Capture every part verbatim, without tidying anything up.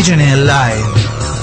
Indigene Live.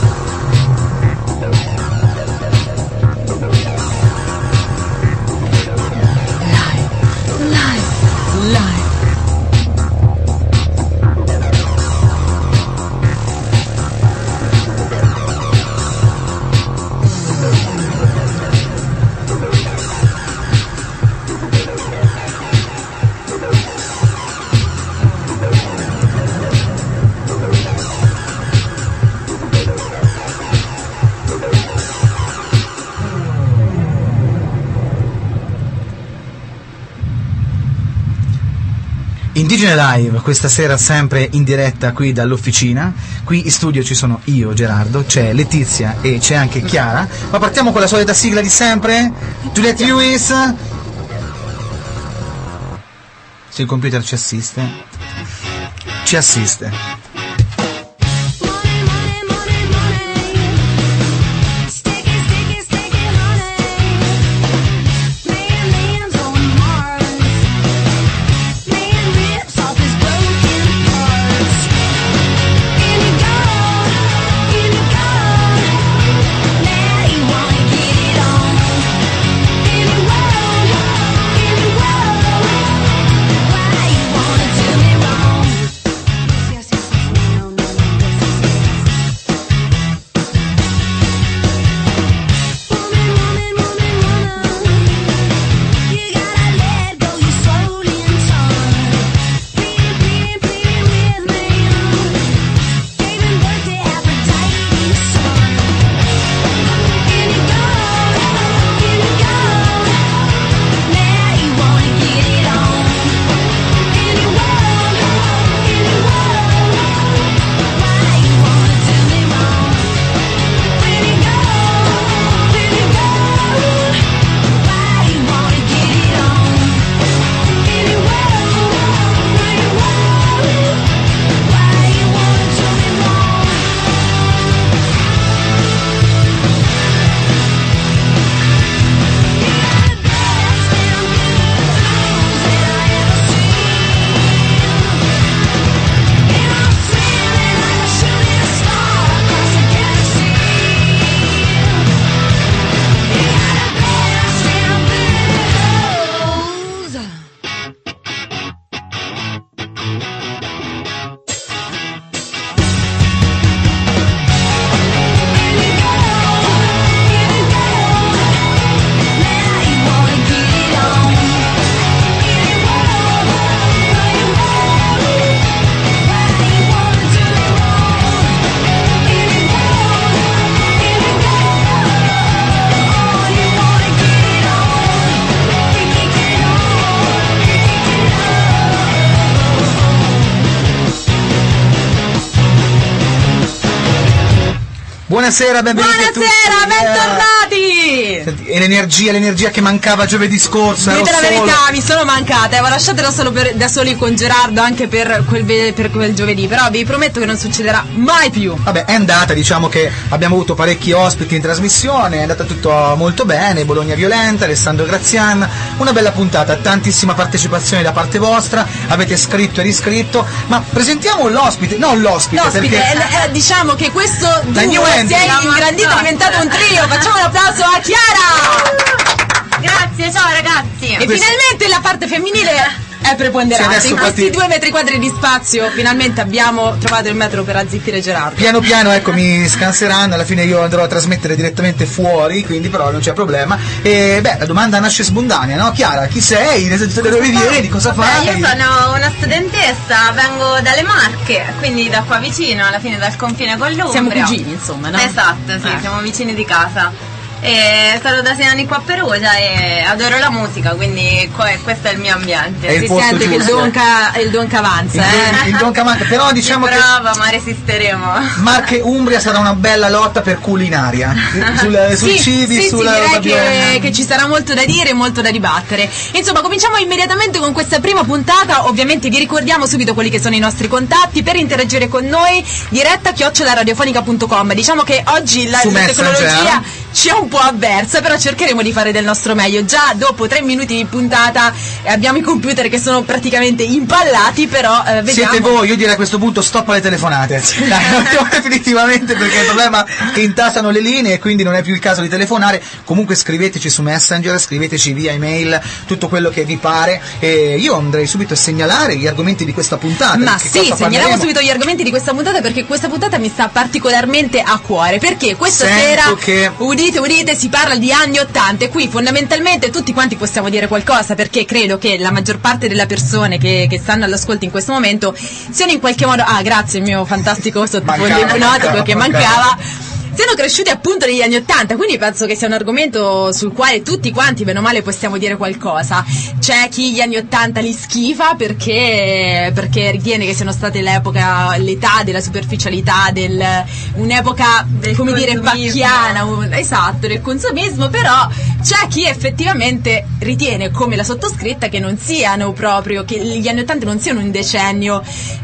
Indigene Live, questa sera sempre in diretta qui dall'officina. Qui in studio ci sono io, Gerardo, c'è Letizia e c'è anche Chiara. Ma partiamo con la solita sigla di sempre. Juliette Lewis. Se il computer ci assiste, ci assiste. Buonasera, benvenuti a tutti. Buonasera, bentornati. E l'energia, l'energia che mancava giovedì scorso. Dite la solo... verità, mi sono mancata. Avevo lasciatela solo per, da soli con Gerardo anche per quel, per quel giovedì. Però vi prometto che non succederà mai più. Vabbè, è andata, diciamo che abbiamo avuto parecchi ospiti in trasmissione. È andata tutto molto bene. Bologna Violenta, Alessandro Grazian. Una bella puntata, tantissima partecipazione da parte vostra. Avete scritto e riscritto. Ma presentiamo l'ospite, non l'ospite. L'ospite, perché... è, è, diciamo che questo duo si è ingrandito, è diventato un trio. Facciamo un applauso a Chiara. Grazie, ciao ragazzi. E questo... finalmente la parte femminile è preponderante. In questi due metri quadri di spazio finalmente abbiamo trovato il metro per azzittire Gerardo. Piano piano, ecco, mi scanseranno. Alla fine io andrò a trasmettere direttamente fuori, quindi però non c'è problema. E beh, la domanda nasce spontanea, no? Chiara, chi sei? Da dove vieni? Di cosa fai? Io sono una studentessa, vengo dalle Marche, quindi da qua vicino, alla fine dal confine con l'Umbria. Siamo cugini, insomma, no? Esatto, sì, eh. siamo vicini di casa. E sono da sei anni qua a Perugia e adoro la musica, quindi questo è il mio ambiente. Si sente che il Donca, il Donca avanza, il, eh? il Donca avanza, però diciamo che prova, che ma resisteremo. Marche Umbria sarà una bella lotta per culinaria, sul, sui sì, cibi, sì, sulla sì, direi che, che ci sarà molto da dire e molto da dibattere. Insomma, cominciamo immediatamente con questa prima puntata. Ovviamente vi ricordiamo subito quelli che sono i nostri contatti per interagire con noi. Diretta chiocciola radiofonica punto com. Diciamo che oggi la, la tecnologia ci è un po' avversa, però cercheremo di fare del nostro meglio. Già dopo tre minuti di puntata eh, abbiamo i computer che sono praticamente impallati, però eh, vediamo. Siete voi, io direi a questo punto stop alle telefonate. Dai, definitivamente, perché il problema è che intasano le linee e quindi non è più il caso di telefonare. Comunque scriveteci su Messenger, scriveteci via email, tutto quello che vi pare. E io andrei subito a segnalare gli argomenti di questa puntata. Ma sì, segnaliamo parleremo? subito gli argomenti di questa puntata, perché questa puntata mi sta particolarmente a cuore, perché questa Sento sera, che... udite udite, si parla di anni ottanta e qui fondamentalmente tutti quanti possiamo dire qualcosa, perché credo che la maggior parte delle persone che, che stanno all'ascolto in questo momento siano in qualche modo, ah grazie il mio fantastico sottofondo Mancava, ipnotico mancava, che mancava. mancava, siano cresciuti appunto negli anni ottanta, quindi penso che sia un argomento sul quale tutti quanti bene o male possiamo dire qualcosa. C'è chi gli anni ottanta li schifa perché, perché ritiene che siano state l'epoca, l'età della superficialità, del, un'epoca Del come dire consumismo. pacchiana, un- esatto, del consumismo, però c'è chi effettivamente ritiene, come la sottoscritta, che non siano proprio, che gli anni ottanta non siano un decennio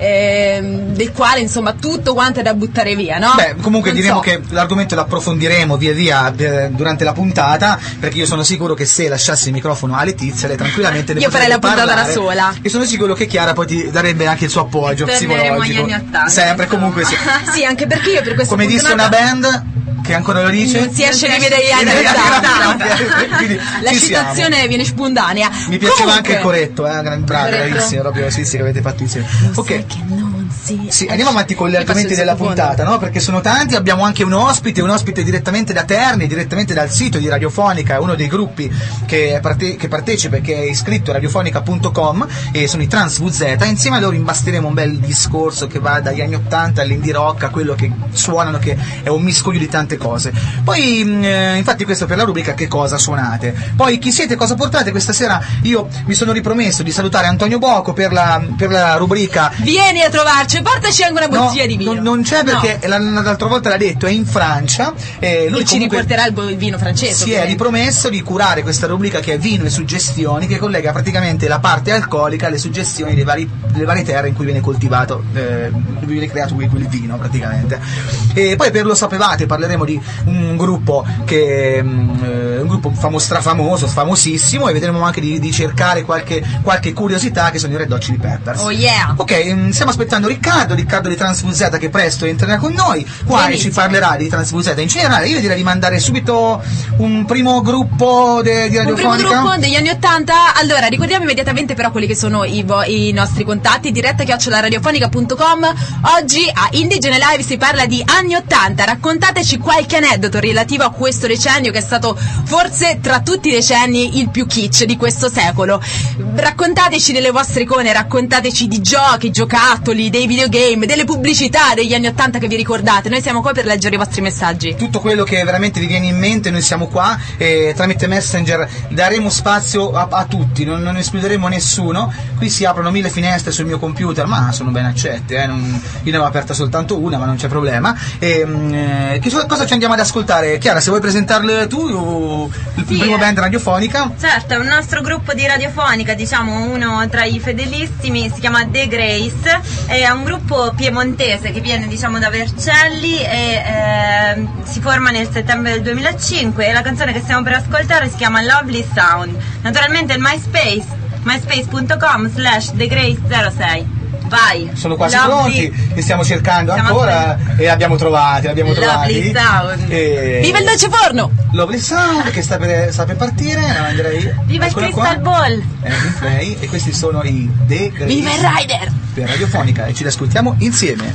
ehm, del quale insomma tutto quanto è da buttare via, no? Beh, comunque Non diremo so. che l'argomento lo approfondiremo via via eh, durante la puntata, perché io sono sicuro che se lasciassi il microfono a Letizia lei tranquillamente ne Io farei potrebbe la puntata da parlare. sola. E sono sicuro che Chiara poi ti darebbe anche il suo appoggio Torneremo agli psicologico. anni ottanta, Sempre, insomma. comunque sì. Sì, anche perché io per questa Come disse una puntata band che ancora lo dice, non si esce Non di si vedere gli esce anni di vedere ottanta. gli anni ottanta. Quindi La ci siamo. citazione viene spontanea. Mi piaceva Comunque, anche il corretto, eh? Gran- bravi, Corretto. bravissimi, proprio sì, sì, che avete fatto insieme. Lo Ok. sai che non si Sì, esce. andiamo avanti con gli Mi passo argomenti il della sottofondo. puntata, no? Perché sono tanti, abbiamo anche un ospite, un ospite direttamente da Terni, direttamente dal sito di Radiofonica, è uno dei gruppi che, parte- che partecipa e che è iscritto a radiofonica punto com, e sono i Trans V Z. Insieme a loro imbasteremo un bel discorso che va dagli anni ottanta all'indie rock, a quello che suonano, che è un miscuglio di tante cose. Poi, mh, eh, infatti questo per la rubrica Che cosa suonate. Poi chi siete, cosa portate. Questa sera io mi sono ripromesso di salutare Antonio Boco per la, per la rubrica. Vieni a trovarci e portaci anche una No, bottiglia di vino. non, non c'è perché No. la- l'altra volta l'ha detto, è in Francia e lui E ci comunque riporterà il, bo- il vino francese. si è ovviamente. ripromesso di curare questa rubrica che è Vino e Suggestioni, che collega praticamente la parte alcolica alle suggestioni dei vari- delle varie terre in cui viene coltivato, eh, dove viene creato quel quel vino praticamente. E poi per Lo Sapevate parleremo di un gruppo che mm, eh, un gruppo famo- strafamoso, famosissimo, e vedremo anche di, di cercare qualche, qualche curiosità, che sono i Red Hot Chili Peppers. Oh yeah. Ok, mm, stiamo aspettando Riccardo, Riccardo di Trans V Z, che presto entrerà con noi, qua Benissimo. ci parlerà di Trans V Z in generale. Io direi di mandare subito un primo gruppo de- di Un primo radiofonica. gruppo degli anni ottanta. Allora, ricordiamo immediatamente però quelli che sono i, vo- i nostri contatti. Diretta chiocciola radiofonica punto com. Oggi a Indigene Live si parla di anni ottanta. Raccontateci qualche aneddoto relativo a questo decennio, che è stato forse tra tutti i decenni il più kitsch di questo secolo. Raccontateci delle vostre icone, raccontateci di giochi, giocattoli, dei videogame, delle pubblicità degli anni ottanta che vi ricordate. Noi siamo qua per leggere i vostri messaggi. Tutto quello che veramente vi viene in mente, noi siamo qua e tramite Messenger daremo spazio a, a tutti, non, non escluderemo nessuno. Qui si aprono mille finestre sul mio computer, ma sono ben accette, eh, non, io ne ho aperta soltanto una, ma non c'è problema. E, mm, eh, che so- cosa ci andiamo ad ascoltare? Chiara, se vuoi presentarle tu, o il Sì, primo eh. band radiofonica? Certo, è un nostro gruppo di radiofonica, diciamo uno tra i fedelissimi, si chiama The Grace, è un gruppo piemontese che viene diciamo da Vercelli e eh, si forma nel settembre del duemilacinque, e la canzone che stiamo per ascoltare si chiama Lovely Sound. Naturalmente il MySpace, myspace punto com slash The Grace zero sei. Vai! Sono quasi Lovely- pronti, li stiamo cercando Stiamo ancora e li abbiamo trovati, li abbiamo Lovely trovati. Sound. E... Viva il dolce forno! Lovely Sound che sta per, sta per partire, la manderei. Viva il Eccola Crystal qua. Ball! È in play, e questi sono i The Grace Viva il Rider! per radiofonica, e ci li ascoltiamo insieme.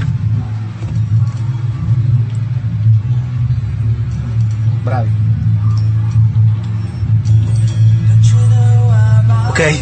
Bravi. Ok.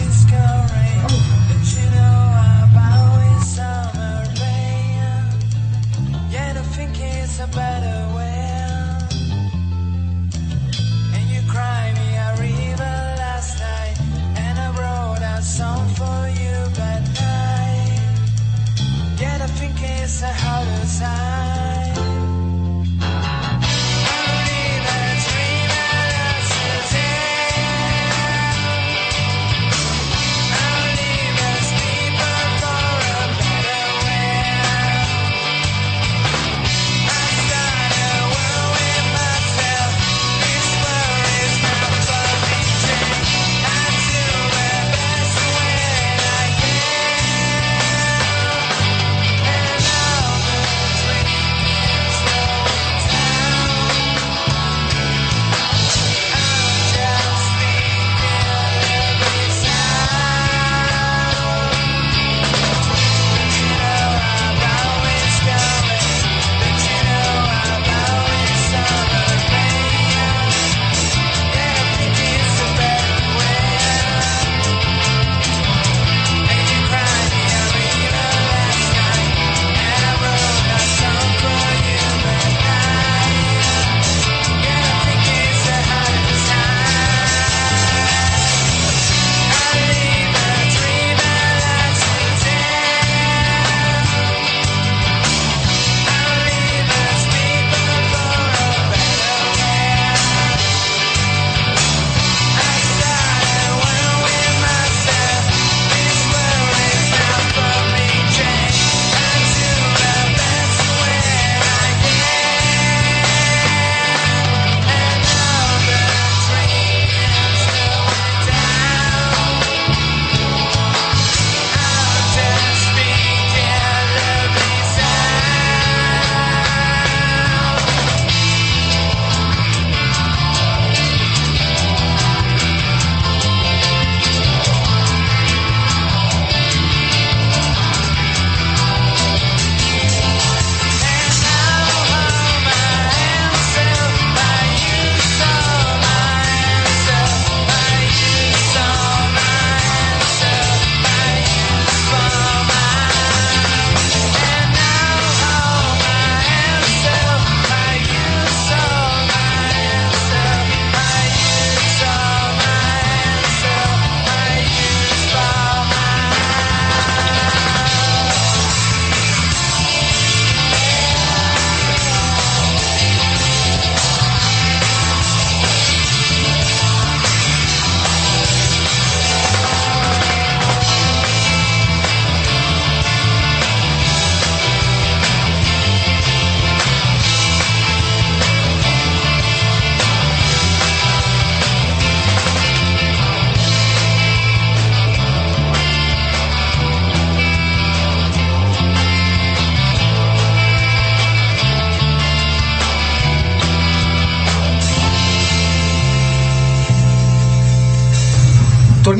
Be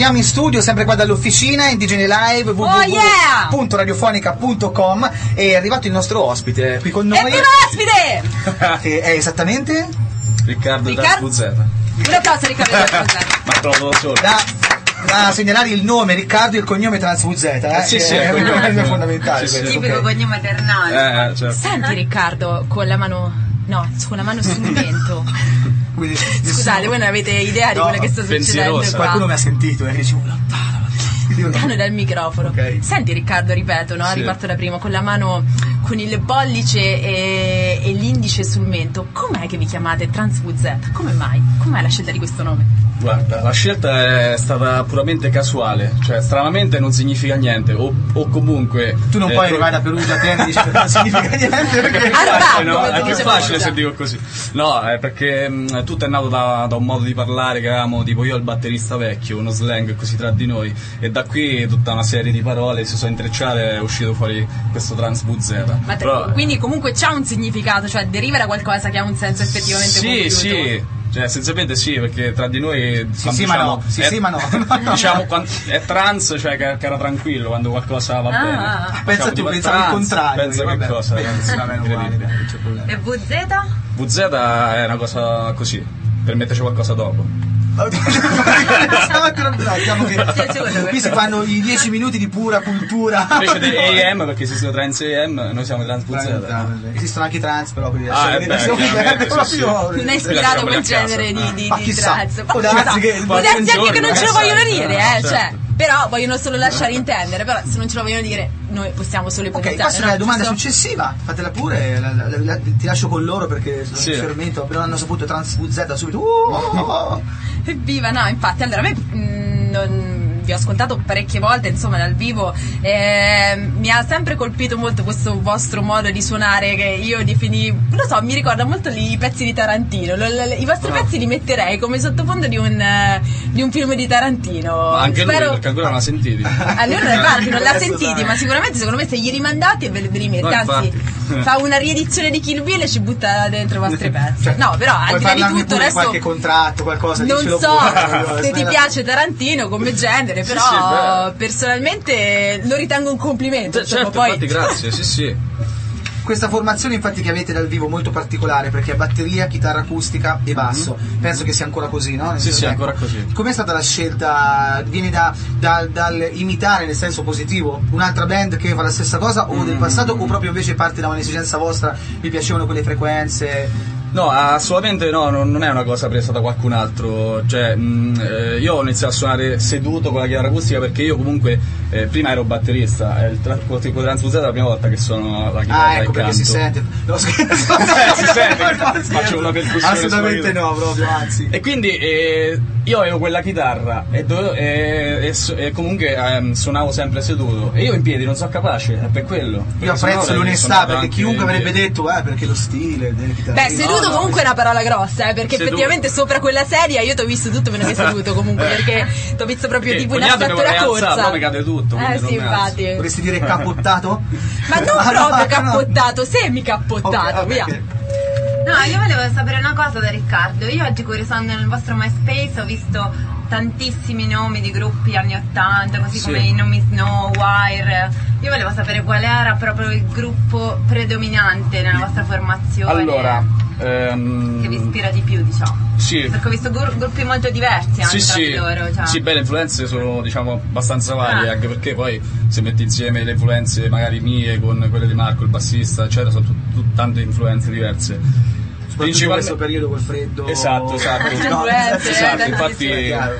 torniamo in studio, sempre qua dall'officina, Indigene Live, w w w punto radiofonica punto com, e è arrivato il nostro ospite qui con noi. Evviva ospite! Che è esattamente? Riccardo Riccardo- Transpuzzeta. Un applauso a Riccardo Transpuzzeta. Ma trovo da solo. Da, da segnalare il nome Riccardo e il cognome Transpuzzeta, eh? Sì, sì, è, è è, cognome. è fondamentale. Sì, sì. questo, Tipico ok. cognome maternale. Eh, certo. Senti Riccardo, con la mano... No, con la mano strumento. Quindi, Scusate, voi non avete idea di No, quello che sta succedendo pensierosa. qua. qualcuno mi ha sentito e dice lontano. Lontano dal microfono. Ok. Senti Riccardo, ripeto, no? Sì. Riparto da prima, con la mano, con il pollice e, e l'indice sul mento. Com'è che vi chiamate Transpuzzeta? Come mai? Com'è la scelta di questo nome? Guarda, la scelta è stata puramente casuale, cioè stranamente non significa niente, o, o comunque... Tu non eh, puoi pro- arrivare da Perugia a te e dici che non significa niente perché... Arrabbiato, Eh, no, come è più dice facile Perugia. se dico così. No, è perché mh, tutto è nato da, da un modo di parlare che avevamo, tipo io e il batterista vecchio, uno slang così tra di noi, e da qui tutta una serie di parole si sono intrecciate e è uscito fuori questo Transpuzzeta. Ma te- Però- quindi comunque c'ha un significato, cioè deriva da qualcosa che ha un senso effettivamente Sì, compiuto. sì. Cioè, essenzialmente sì, perché tra di noi Sì, quando sì, ma diciamo, no. Sì, è, sì, ma no. diciamo quando, è trans, cioè che, che era tranquillo quando qualcosa va Ah, bene. ah, ah. Pensa Diciamo, tu, tipo, pensavo il trans, contrario, Pensa io, che vabbè. cosa, ragazzi, Va bene, uguale, incredibile. non c'è problema. E V Z? V Z è una cosa così, per metterci qualcosa dopo. Diciamo che qui si fanno i dieci minuti di pura cultura. Invece di A M, perché esistono trans A M, noi siamo trans V Z. Esistono anche i trans, però quindi Ah, lasciamo- eh beh, lasciamo chiaramente, perdere sì, proprio- Non è Lasciamoli ispirato a quel casa. genere di, di, Ma di chissà, trans. può darsi che- può darsi anche che non giorno, ce lo eh, vogliono sai. dire, eh, Certo. cioè, però vogliono solo lasciare intendere, però se non ce lo vogliono dire noi possiamo solo Ok, ipotizzare. questa è no? la domanda Giusto? successiva, fatela pure, la- la- la- ti lascio con loro perché sono Sì. in fermento, appena hanno saputo Trans V Z subito. Uh, oh, oh. Evviva, no, infatti, allora a me mh, non- vi ho ascoltato parecchie volte, insomma, dal vivo, eh, mi ha sempre colpito molto questo vostro modo di suonare che io defini, non lo so, mi ricorda molto i pezzi di Tarantino. Lo- lo- I vostri Ah. pezzi li metterei come sottofondo di un, eh, di un film di Tarantino. Ma anche lui, Spero- perché ancora non l'ha sentiti. A lui non è vero che non l'ha Adesso sentiti, dai. ma sicuramente secondo me se gli rimandate ve, ve li mette, No, anzi infatti. fa una riedizione di Kill Bill e ci butta dentro i vostri pezzi. Cioè, No, però al puoi di là di parlarmi tutto pure adesso qualche contratto, qualcosa non dicelo so pure. se ti piace Tarantino come genere, però sì, beh. personalmente lo ritengo un complimento. Cioè, insomma, certo, poi infatti grazie, sì sì. Questa formazione infatti che avete dal vivo molto particolare perché è batteria, chitarra acustica e basso. Penso che sia ancora così, no? Nel Sì, senso, sì, ecco, ancora così. Com'è stata la scelta? Viene da, da- dal imitare nel senso positivo un'altra band che fa la stessa cosa o del passato o proprio invece parte da un'esigenza vostra, vi piacevano quelle frequenze? No, assolutamente no, non non è una cosa presa da qualcun altro. Cioè, mh, eh, io ho iniziato a suonare seduto con la chitarra acustica perché io comunque eh, prima ero batterista, è il tra- con tipo Transpuzzeta è la prima volta che suono la chitarra Ah, e ecco perché canto. si sente. No, scherzo. Eh, si sente che No, faccio scherzo. una percussione Assolutamente sulla no, proprio, anzi. E quindi eh, io avevo quella chitarra e, dovevo- e- e su- e comunque ehm, suonavo sempre seduto e io in piedi non sono capace, è per quello. Io Perché sennò apprezzo avrei l'onestà suonato perché anche chiunque in avrebbe piedi. detto eh perché lo stile delle chitarre. beh, seduto no, comunque è una parola grossa, eh, perché Seduto. effettivamente sopra quella sedia io ti ho visto tutto meno che seduto comunque, perché ti ho visto proprio Perché tipo in ogni tanto assetto mi da vorrei alzare, corsa. però mi cade tutto, quindi Eh non sì, mi alzo. infatti. Vorresti dire cappottato? Ma non Ah, no, proprio no. cappottato, semi-cappottato, Ok, via. ok. No, io volevo sapere una cosa da Riccardo. Io oggi curiosando nel vostro MySpace ho visto tantissimi nomi di gruppi anni ottanta, così Sì. come i nomi Snow, Wire. Io volevo sapere qual era proprio il gruppo predominante nella vostra formazione. Allora, ehm, che vi ispira di più, diciamo. sì. Perché ho visto gru- gruppi molto diversi anche Sì, tra sì, di loro. Cioè. sì, beh, le influenze sono diciamo abbastanza varie, Ah. anche perché poi se metti insieme le influenze magari mie con quelle di Marco, il bassista, eccetera, sono tut- tut- tante influenze diverse. Soprattutto in questo periodo col freddo. Esatto, esatto. No, Influenze, esatto, eh, infatti è chiaro.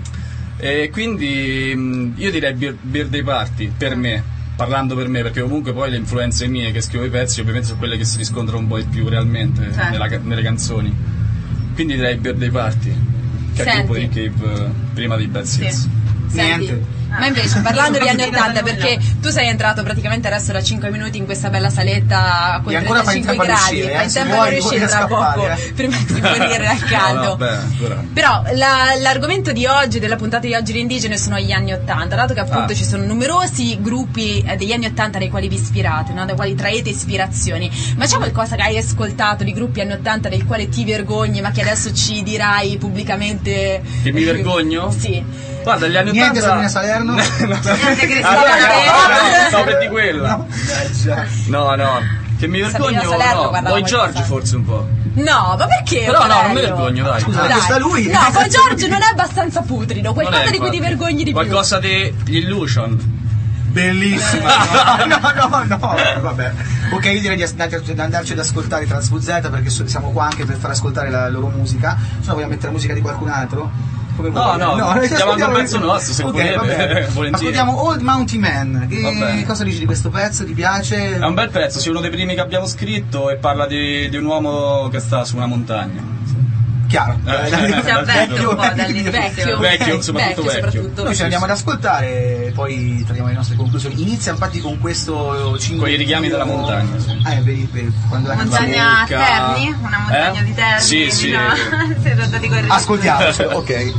e quindi mh, io direi Bir- Birthday Party per me, parlando per me, perché comunque poi le influenze mie che scrivo i pezzi ovviamente sono quelle che si riscontrano un po' di più realmente Certo. nella ca- nelle canzoni. Quindi direi Birthday Party, che è il gruppo di Senti. Cave eh, prima di Bad Seeds. Sì. Senti, Niente. ma invece parlando di anni Non ho ottanta, capito perché nulla. tu sei entrato praticamente adesso da cinque minuti in questa bella saletta con E ancora fai in trentacinque tempo a gradi, riuscire, eh, fai in se tempo a vuoi, riuscire puoi tra scappare, poco eh. prima di morire dal caldo. No, no, beh, ancora. Però la- l'argomento di oggi, della puntata di oggi di Indigene, sono gli anni ottanta, dato che appunto Ah. ci sono numerosi gruppi eh, degli anni ottanta dai quali vi ispirate, no? Dai quali traete ispirazioni. Ma c'è qualcosa che hai ascoltato di gruppi anni ottanta del quale ti vergogni, ma che adesso ci dirai pubblicamente? Che mi vergogno? Sì. Guarda, gli anni Niente ottanta... Sabrina Salerno. Niente Cristiano Allora, stavo per di quella. No, no, che mi Sabrina vergogno, Salerno no. guardava Boy molto George tanto. forse un po'. No, ma perché? Però no, non mi Aurelio? vergogno, dai. Scusa, Dai. questa lui. No, poi Giorgio non è abbastanza putrido, Non qualcosa è, di cui ti infatti. vergogni di Qualcosa di gli Illusion. Bellissima. No, no, no, no, vabbè. Ok, io direi di andarci, di andarci ad ascoltare i Trans V Z perché so- siamo qua anche per far ascoltare la loro musica. Se no vogliamo mettere musica di qualcun altro? Come No, vuoi? no, noi ci stiamo ascoltiamo un pezzo nostro, se Ok, volete, va bene. volentieri. Ascoltiamo Old Mountain Man. Va Che bene. cosa dici di questo pezzo? Ti piace? È un bel pezzo, sì, uno dei primi che abbiamo scritto e parla di, di un uomo che sta su una montagna. Chiaro. Eh, Dai, Si avverte un po' dall'inizio. Vecchio, Vecchio, soprattutto vecchio. soprattutto. Noi ci andiamo ad ascoltare e poi traiamo le nostre conclusioni. Inizia infatti con questo cinque Con i richiami della montagna, sì. Ah, è vero, per quando era Montagna Lucca. Terni, una montagna Eh? di Terni. Sì, sì. diciamo. Siete andati con il Ascoltiamoci, ok.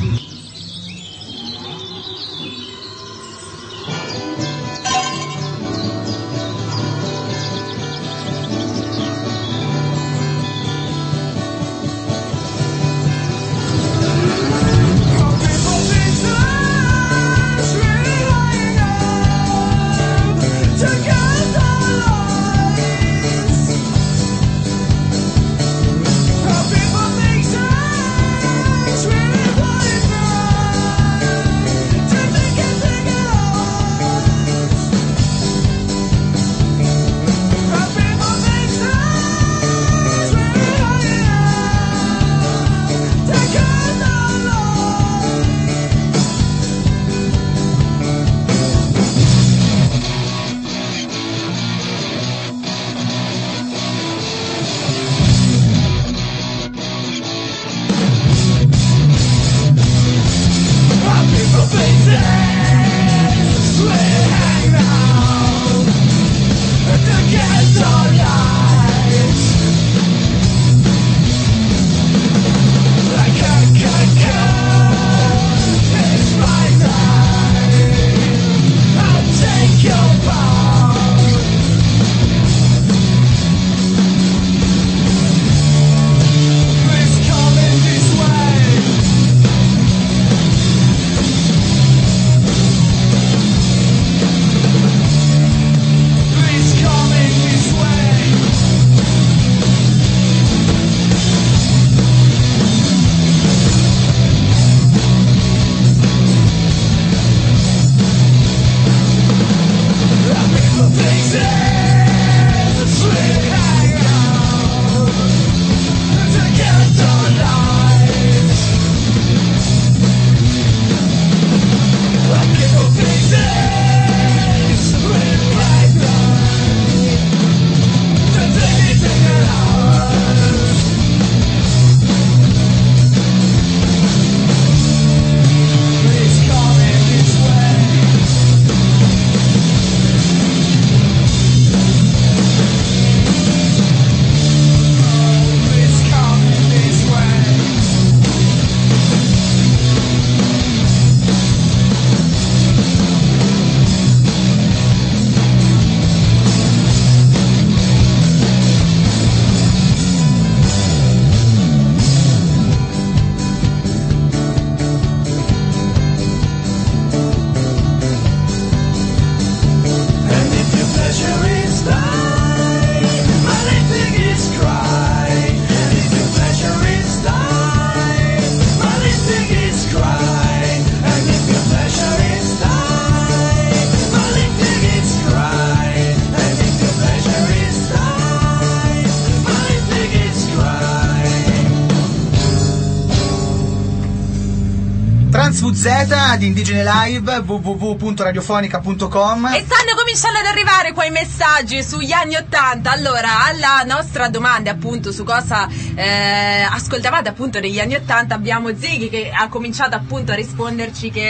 Trans V Z di Indigene Live, w w w punto radiofonica punto com. E stanno cominciando ad arrivare quei messaggi sugli anni ottanta. Allora, alla nostra domanda appunto su cosa eh, ascoltavate appunto negli anni ottanta, abbiamo Ziggy che ha cominciato appunto a risponderci che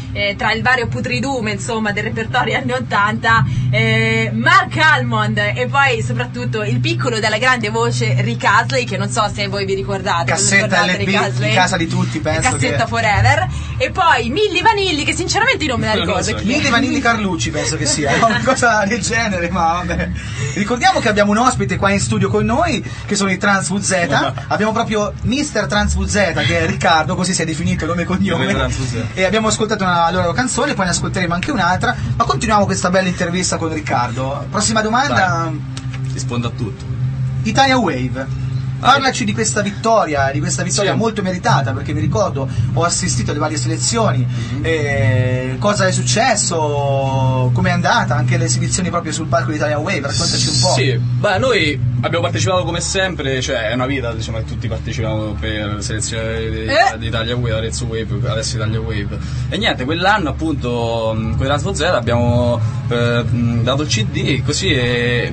eh, tra il vario putridume insomma del repertorio anni ottanta, eh, Mark Almond e poi soprattutto il piccolo dalla grande voce Rick Astley, che non so se voi vi ricordate. Cassetta L P in casa di tutti, penso. Cassetta che... Forever. E poi Milli Vanilli, che sinceramente io non me la ricordo. So. Milli Vanilli Carlucci penso che sia una cosa del genere, ma vabbè. Ricordiamo che abbiamo un ospite qua in studio con noi, che sono i Trans V Z. Abbiamo proprio mister Trans V Z, che è Riccardo, così si è definito nome e cognome. E abbiamo ascoltato una loro canzone, poi ne ascolteremo anche un'altra. Ma continuiamo questa bella intervista con Riccardo. Prossima domanda. Dai, rispondo a tutto. Italia Wave. Parlaci di questa vittoria, di questa vittoria sì. molto meritata, perché mi ricordo, ho assistito alle varie selezioni, mm-hmm. eh, cosa è successo, com'è andata, anche le esibizioni proprio sul palco di Italia Wave, raccontaci un po'. Sì, beh, noi abbiamo partecipato come sempre, cioè è una vita, diciamo, che tutti partecipavamo per selezione di, eh? di Italia Wave, Arezzo Wave, adesso Italia Wave. E niente, quell'anno appunto con Trans V Z abbiamo eh, dato il C D, così è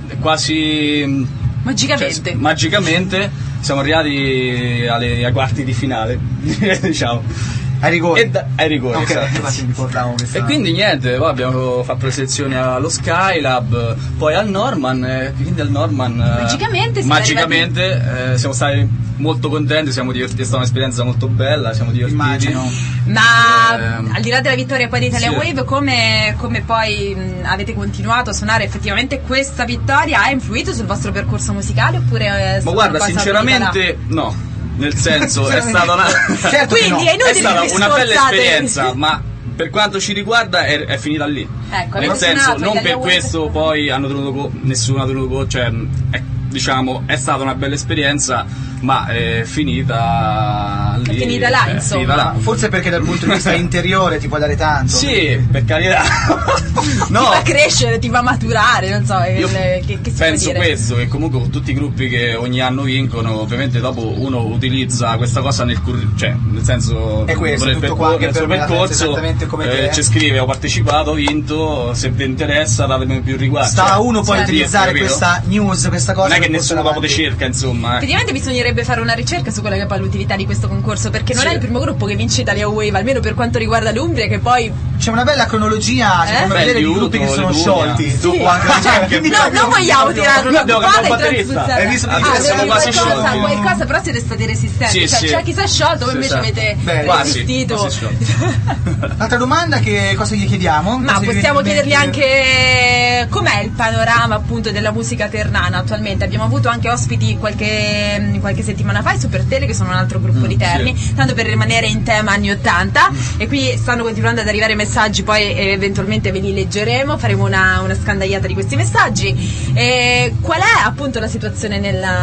quasi... Magicamente. Cioè, magicamente siamo arrivati alle, ai quarti di finale, diciamo. Ai rigori. E da, ai rigori, okay, esatto. E quindi niente, poi abbiamo fatto le selezioni allo Skylab, poi al Norman, e quindi al Norman magicamente, eh, magicamente eh, siamo stati molto contenti, siamo divertiti, è stata un'esperienza molto bella, siamo divertiti. Immagino. Ma eh, al di là della vittoria poi di Italia sì. Wave, come, come poi mh, avete continuato a suonare, effettivamente questa vittoria ha influito sul vostro percorso musicale oppure? Ma guarda, sinceramente no. Nel senso è stata una certo quindi no. è, è stata una bella esperienza, ma per quanto ci riguarda è, è finita lì. Ecco, nel senso non per questo poi hanno tenuto co- nessuno ha tenuto co- cioè è, diciamo è stata una bella esperienza, ma è finita lì, è finita là, è insomma. Finita là. Forse perché dal punto di vista interiore ti può dare tanto. Sì, per carità. No. Ti fa crescere, ti fa maturare, non so. Io che, che, che si penso può dire? questo, che comunque con tutti i gruppi che ogni anno vincono, ovviamente dopo uno utilizza questa cosa nel curriculum, cioè nel senso è questo, nel, tutto percor- qua che nel suo per percorso come eh, ci scrive ho partecipato, ho vinto, se vi interessa datemi più riguardo. Sta cioè, uno poi certo. utilizzare capito? questa news, questa cosa. Non è che nessuno dopo te cerca, insomma. Eh. Effettivamente bisognerebbe fare una ricerca su quella che è poi l'utilità di questo concorso, perché non sì. è il primo gruppo che vince Italia Wave, almeno per quanto riguarda l'Umbria, che poi c'è una bella cronologia, eh? Beh, vedere di gruppi che sono sciolti. Sì. Dopo anche cioè, quindi no, non vogliamo tirare una palla e trasfuzzare. siamo quasi sciolti. Qualcosa, però siete stati resistenti. Sì, cioè, sì. c'è chi si è sciolto, voi sì, invece sì. avete Beh, resistito. Un'altra domanda, che cosa gli chiediamo? Ma cosa possiamo chiedergli mente... anche com'è il panorama appunto della musica ternana attualmente. Abbiamo avuto anche ospiti qualche, qualche settimana fa, i Super Tele, che sono un altro gruppo mm, di Terni, sì. tanto per rimanere in tema anni ottanta, mm. e qui stanno continuando ad arrivare messaggi, poi eh, eventualmente ve li leggeremo, faremo una, una scandagliata di questi messaggi. E qual è appunto la situazione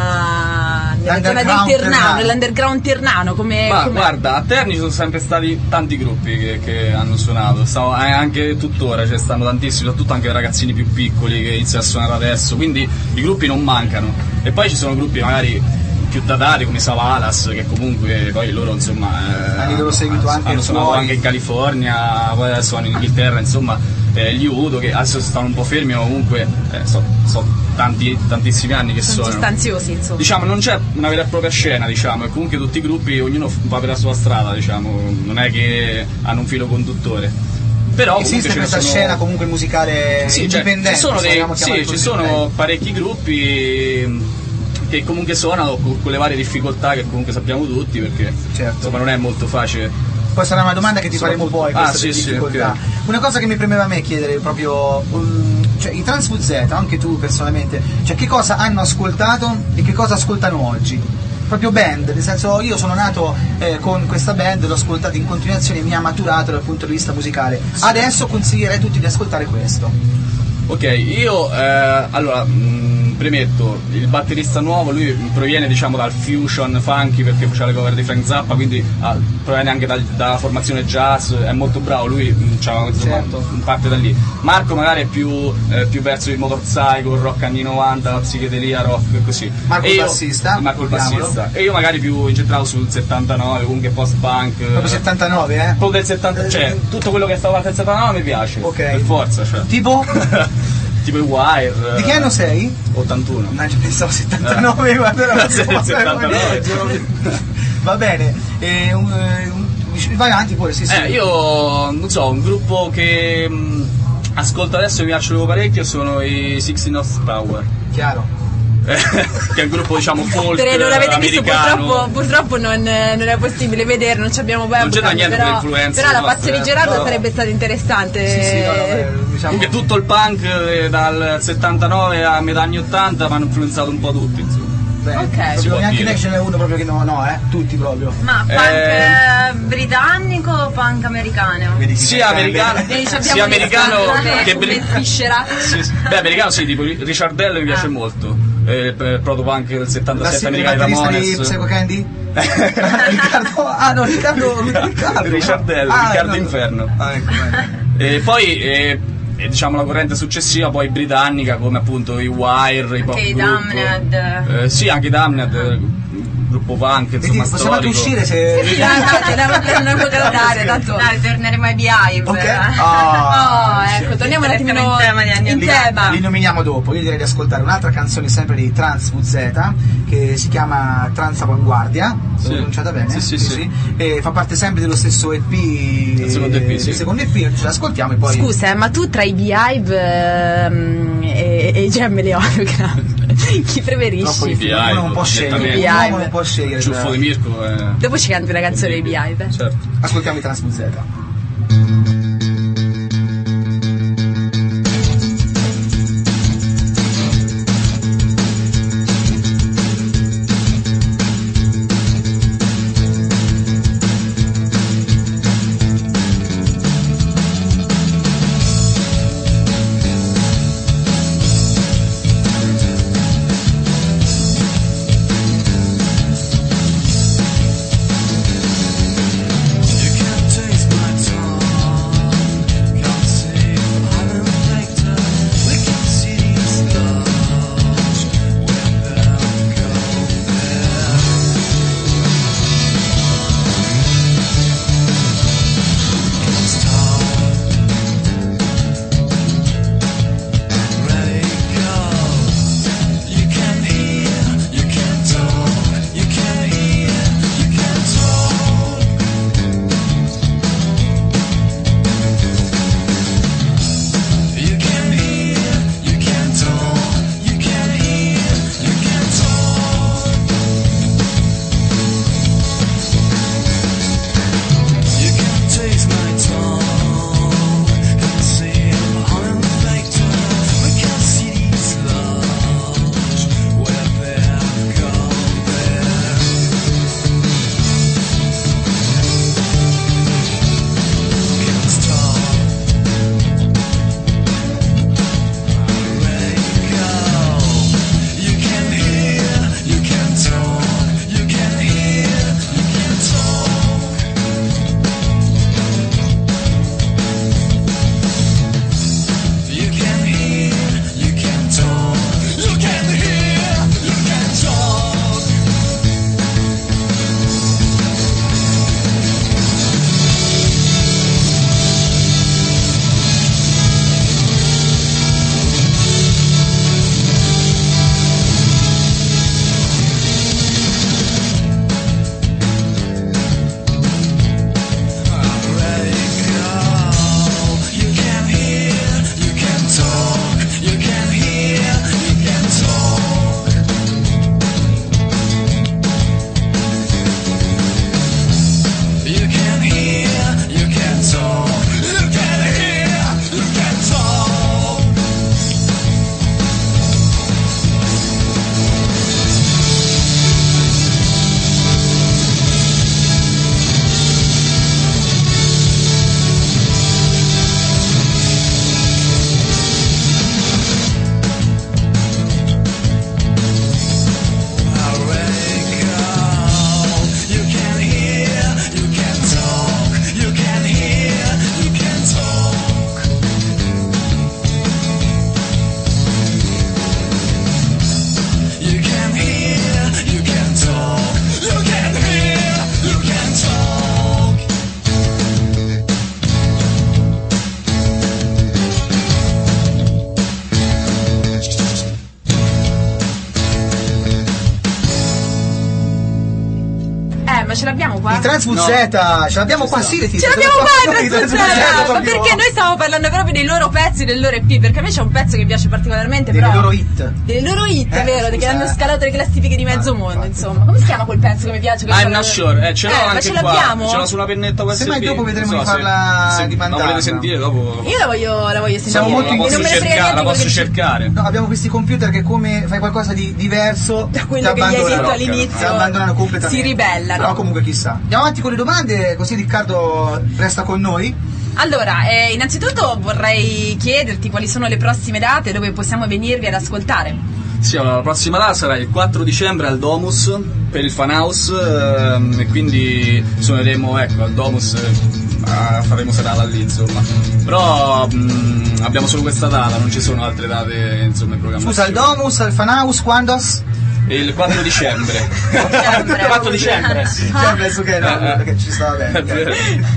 nella, nella zona del Ternano, nell'underground ternano? Come, Ma com'è? guarda, a Terni ci sono sempre stati tanti gruppi che, che hanno suonato, Stavo, eh, anche tuttora ci stanno tantissimi, soprattutto anche ragazzini più piccoli che iniziano a suonare adesso, quindi i gruppi non mancano. E poi ci sono gruppi magari più datati come Savalas, che comunque poi loro insomma eh, hanno il loro seguito anche hanno suonato fuori. anche in California, poi adesso vanno in Inghilterra, insomma eh, gli Udo, che adesso stanno un po' fermi, ma comunque eh, so, so tanti, tantissimi anni che sono suonano. sostanziosi, insomma. Diciamo non c'è una vera e propria scena, diciamo, e comunque tutti i gruppi ognuno va per la sua strada, diciamo, non è che hanno un filo conduttore. Però esiste questa sono... scena comunque musicale sì, indipendente, cioè, ci sono, dei, sì, ci sono play. parecchi gruppi che comunque suonano con, con le varie difficoltà che comunque sappiamo tutti, perché certo. insomma non è molto facile. Poi sarà una domanda che ti faremo poi, ah, questa sì, difficoltà. Sì, okay. Una cosa che mi premeva a me chiedere proprio, um, cioè i Trans V Z, anche tu personalmente, cioè che cosa hanno ascoltato e che cosa ascoltano oggi? Proprio band, nel senso io sono nato eh, con questa band, l'ho ascoltata in continuazione, mi ha maturato dal punto di vista musicale. Sì. Adesso consiglierei a tutti di ascoltare questo. Ok, io eh, allora mh, premetto, il batterista nuovo, lui proviene diciamo dal fusion funky, perché faceva le cover di Frank Zappa, quindi ah, proviene anche dal, dalla formazione jazz, è molto bravo, lui insomma, certo. parte da lì. Marco magari è più, eh, più verso il motorcycle, rock anni novanta, la psichedelia, rock e così. Marco e il io, bassista. Marco il bassista. E io magari più incentrato sul settantanove, comunque post-punk. Proprio settantanove, eh? Proprio del settanta, cioè tutto quello che è stato fatto del settantanove mi piace. Ok. Per forza, cioè. Tipo? Tipo i Wire. Di che anno sei? ottantuno. No, ci pensavo settantanove, guarda, settantanove. Va bene. E un, un, vai avanti pure, sì, sì. Eh, io non so, un gruppo che mh, ascolto adesso e mi piacciono parecchio sono i sixteen Horsepower. Chiaro. Che è un gruppo, diciamo, folk Se non l'avete visto, americano. purtroppo, purtroppo non, non è possibile vedere, non ci abbiamo webcam. Non c'entra niente però, con le influenze però la nostre, passione di eh. Gerardo No. sarebbe stata interessante. Sì, sì, no, no, eh, diciamo... Comunque tutto il punk eh, dal settantanove a metà anni ottanta mi hanno influenzato un po' tutti, insomma. Beh, Ok. proprio Si può neanche dire. ne ce n'è uno proprio che no, no, eh, tutti proprio. Ma punk Eh. eh, britannico o punk americano? Vedi chi Sia ne intende. americano, Quindi ci abbiamo sia americano Alessandro che come britannico. Sfiscera. Sì, sì. Beh, americano sì, tipo Richard Bell mi piace molto. Eh, il proto-punk del La settantasette sigla americani batterista di Ramones. Psycho Candy? Riccardo, ah no, Riccardo, Riccardo. Richard Bell, Ah, Riccardo no. Inferno. Ah, ecco, bene. E poi eh, e, diciamo la corrente successiva poi britannica, come appunto i Wire, i pop Anche i group. Damned. Eh, sì, anche i Damned, eh, gruppo punk, Vedi, insomma, possiamo anche storico. uscire se... Sì, dai, dai, ce l'abbiamo per non guardare, tanto. Dai, torneremo ai Beehive. Ok. Oh, Ah, ecco, torniamo un attimino Direttamente in tema di anni in li, tema. li nominiamo dopo. Io direi di ascoltare un'altra canzone sempre di Trans V Z che si chiama Trans Avanguardia. Sì. L'ho pronunciata bene? Sì, sì, sì. E fa parte sempre dello stesso E P. Del secondo E P, sì. Del secondo E P, ce l'ascoltiamo e poi. Scusa, eh, ma tu tra i Beehive ehm, e, e i Gemelli Hologram chi Troppo preferisci? difficile, Beehive, uno non può scegliere. direttamente. Un uomo non può scegliere. Ciuffo di Mirko. Eh. Dopo ci canti una canzone dei Beehive. Certo. Ascoltiamo i Trans V Z. You can't taste my tongue. ce l'abbiamo qua? I Trans V Z, ce l'abbiamo qua, sì, Letizia. Ce l'abbiamo qua i Trans V Z, ma proprio- perché noi stiamo parlando proprio dei loro pezzi, del loro E P, perché a me c'è un pezzo che mi piace particolarmente, Delle però loro hit. delle loro hit, Eh, vero, scusa, che hanno eh. scalato le classifiche di mezzo Ah, mondo, infatti. insomma. Come si chiama quel pezzo che mi piace? Che I'm parla- not sure, eh, ce l'ho Eh, ma anche ce qua, l'abbiamo? ce l'ho su una pennetta U S B. Semmai dopo vedremo Non di so se- farla- se di la mandarla. volete sentire dopo? Io la voglio, la voglio sentire. Siamo molto La in- non posso me ne frega cercare, niente la quello posso che dici. cercare. No, abbiamo questi computer che come fai qualcosa di diverso Da quello ti che gli hai abbandonano. detto all'inizio, ti abbandonano completamente. si ribellano. Però comunque chissà. Andiamo avanti con le domande, così Riccardo resta con noi. Allora, eh, innanzitutto vorrei chiederti quali sono le prossime date dove possiamo venirvi ad ascoltare. Sì, allora, la prossima data sarà il quattro dicembre al Domus per il Fan House ehm, e quindi suoneremo ecco, al Domus, eh, faremo serata lì insomma. Però mh, abbiamo solo questa data, non ci sono altre date insomma in programma. Scusa, al Domus, al Fan House, quando? Il quattro dicembre. Dicembre. quattro dicembre, sì. Cioè, penso che no, Eh, eh. perché ci stava bene. È vero.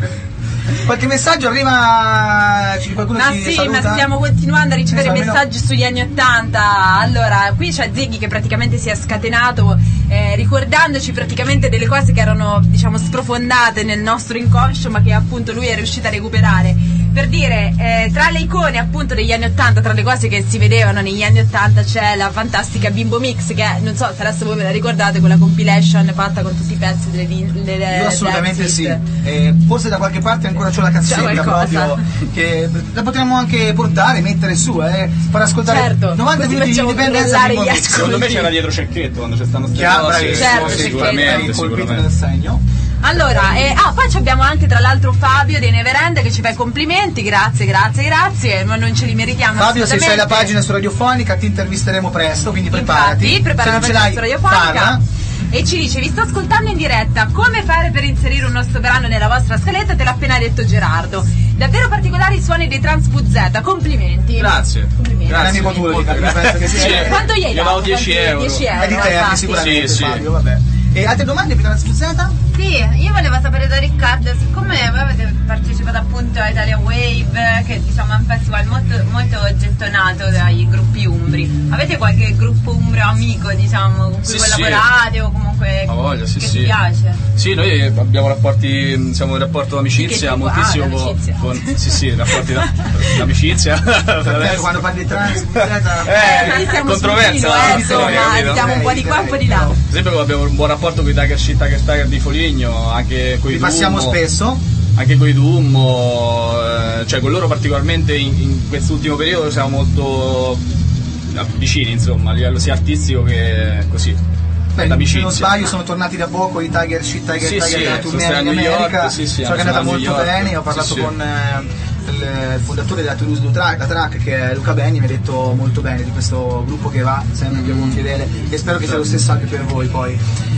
Qualche messaggio arriva? Ci- Qualcuno Ma ci sì, saluta? ma stiamo continuando a ricevere Esatto, messaggi sugli anni ottanta. Allora, qui c'è Ziggy che praticamente si è scatenato eh, ricordandoci praticamente delle cose che erano, diciamo, sprofondate nel nostro inconscio, ma che appunto lui è riuscito a recuperare. Per dire, eh, tra le icone appunto degli anni ottanta, tra le cose che si vedevano negli anni ottanta c'è la fantastica Bimbo Mix, che non so se adesso voi ve la ricordate, quella compilation fatta con tutti i pezzi delle, delle Io assolutamente dance sì. hit. Eh, forse da qualche parte ancora c'ho la cassetta C'è qualcosa. proprio che la potremmo anche portare, mettere su, eh, far ascoltare Certo, novanta così minuti di facciamo indipendenza crollare di gli Mix. Secondo me c'era dietro Cecchetto quando c'è stanno Chiaro, cose. bravissimo, Certo, sì, Cecchetto. hai colpito nel sicuramente. segno. Allora, eh, ah, poi ci abbiamo anche tra l'altro Fabio dei Neverend che ci fa i complimenti, grazie, grazie, grazie, ma non ce li meritiamo. Fabio, se c'hai la assolutamente. pagina su Radiofonica ti intervisteremo presto, quindi preparati. Infatti, prepara Se la non ce pagina l'hai, su Radiofonica. parla. E ci dice, vi sto ascoltando in diretta, come fare per inserire un nostro brano nella vostra scaletta? Te l'ha appena detto Gerardo. Davvero particolari i suoni dei Trans V Z, complimenti. Grazie. Complimenti. Non è amico tuo, Riccardo, penso che sia. Sì. Quanto gli hai Io dato? davo dieci Quanti- euro. dieci euro, È di te, infatti. sicuramente, Sì, sì. Fabio, vabbè. E altre domande per la V Z? Sì, io volevo sapere da Riccardo, siccome voi avete partecipato appunto a Italia Wave, che diciamo è un festival molto, molto gettonato dai gruppi umbri, avete qualche gruppo umbro amico, diciamo, con cui Sì, collaborate o comunque Ha voglia, sì, che sì. ti piace? Sì, noi abbiamo rapporti, siamo in rapporto d'amicizia Che tipo? moltissimo Ah, con, d'amicizia. con- sì, sì, rapporti da- d'amicizia. Fratello, quando parli di trans, V Z, Eh, Noi siamo controversa sul filo, la eh, storia, insomma, capito? siamo un po' di qua, un po' di là. Per esempio abbiamo un buon rapporto con i Tiger Shit, Tiger Tiger di Foligno, anche con i vi passiamo Dummo, spesso. anche con i Dummo, eh, cioè con loro particolarmente in, in quest'ultimo periodo siamo molto vicini, insomma, a livello sia artistico che così. Beh, se d'amicizia. non sbaglio sono tornati da poco i Tiger Shit, Tiger Sì, Tiger sì, della sono tournée stati in a New York, America. sì, sì, so che è sono andata a New molto York, bene, ho parlato sì, sì. con eh, il fondatore della Toulouse du Track, la Track, che è Luca Benni, mi ha detto molto bene di questo gruppo che va sempre più a buon fedele e spero che sia lo stesso anche per voi poi.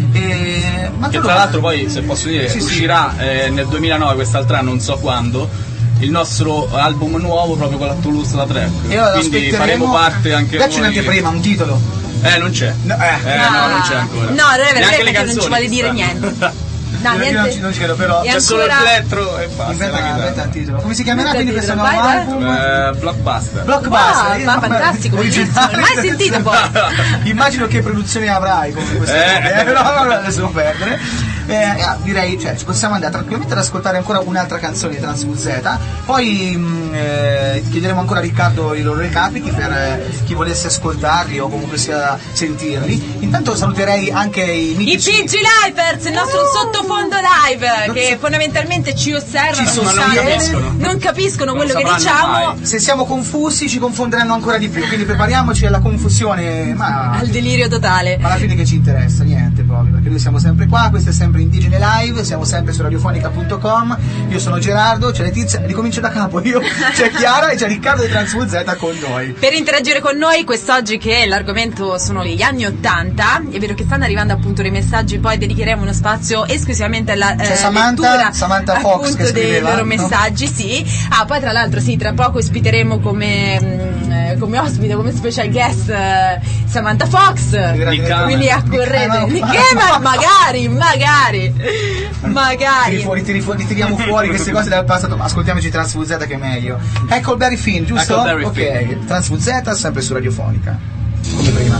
E, ma Che tu tra lo- l'altro poi, se posso dire, Sì, sì. uscirà eh, nel duemilanove, quest'altro anno, non so quando, il nostro album nuovo proprio con la Toulouse la track. E allora Quindi aspetteremo- faremo parte anche Dacci noi. un'anteprima, un titolo. Eh, non c'è. No, eh. Eh, no, non c'è ancora. No, non è vero, Neanche perché le non ci canzoni, vuole dire sta. niente. No, Io niente. non ci- non ci credo, però. E C'è solo il ancora- plettro e basta. Inventa, la inventa chitarra. il titolo. Come si chiamerà Inventa quindi il questo titolo, nuovo vai, vai. album? Eh, Blockbuster. Blockbuster, Wow, io- ma fantastico, originale. bellissimo. Mai sentito poi? Immagino che produzione avrai con questo Eh. nome, eh, però non lasciamo perdere. Eh, ah, direi, cioè, ci possiamo andare tranquillamente ad ascoltare ancora un'altra canzone di Trans V Z, poi mh, eh, chiederemo ancora a Riccardo i loro recapiti per eh, chi volesse ascoltarli o comunque sia sentirli. Intanto saluterei anche i I mitici P G Livers, il nostro sottofondo live, che fondamentalmente ci osservano, Ci non sostiene. sanno- capiscono. non capiscono Non quello che sapranno diciamo. mai. Se siamo confusi ci confonderanno ancora di più, quindi prepariamoci alla confusione, ma Al delirio totale. Ma alla fine che ci interessa? Niente proprio, perché noi siamo sempre qua, questo è sempre Indigene Live, siamo sempre su radiofonica punto com, io sono Gerardo, c'è Letizia, ricomincio da capo io, c'è Chiara e c'è Riccardo di Trans V Z con noi. Per interagire con noi quest'oggi, che l'argomento sono gli anni ottanta, è vero che stanno arrivando appunto dei messaggi, poi dedicheremo uno spazio esclusivamente alla eh, C'è Samantha- lettura Samantha Fox appunto che dei scriveva, loro no? messaggi, sì. Ah, poi tra l'altro sì, tra poco ospiteremo come, mm, eh, come ospite, come special guest eh, Samantha Fox, Nick Hammer. quindi accorrete. Nick Nick Hammer. Hammer, magari, magari, Tiri magari. fuori, tiri fuori, tiriamo fuori queste cose dal passato, ma ascoltiamoci Trans V Z che è meglio. Huckleberry Finn, giusto? Huckleberry ok, Finn. Trans V Z sempre su radiofonica, come prima.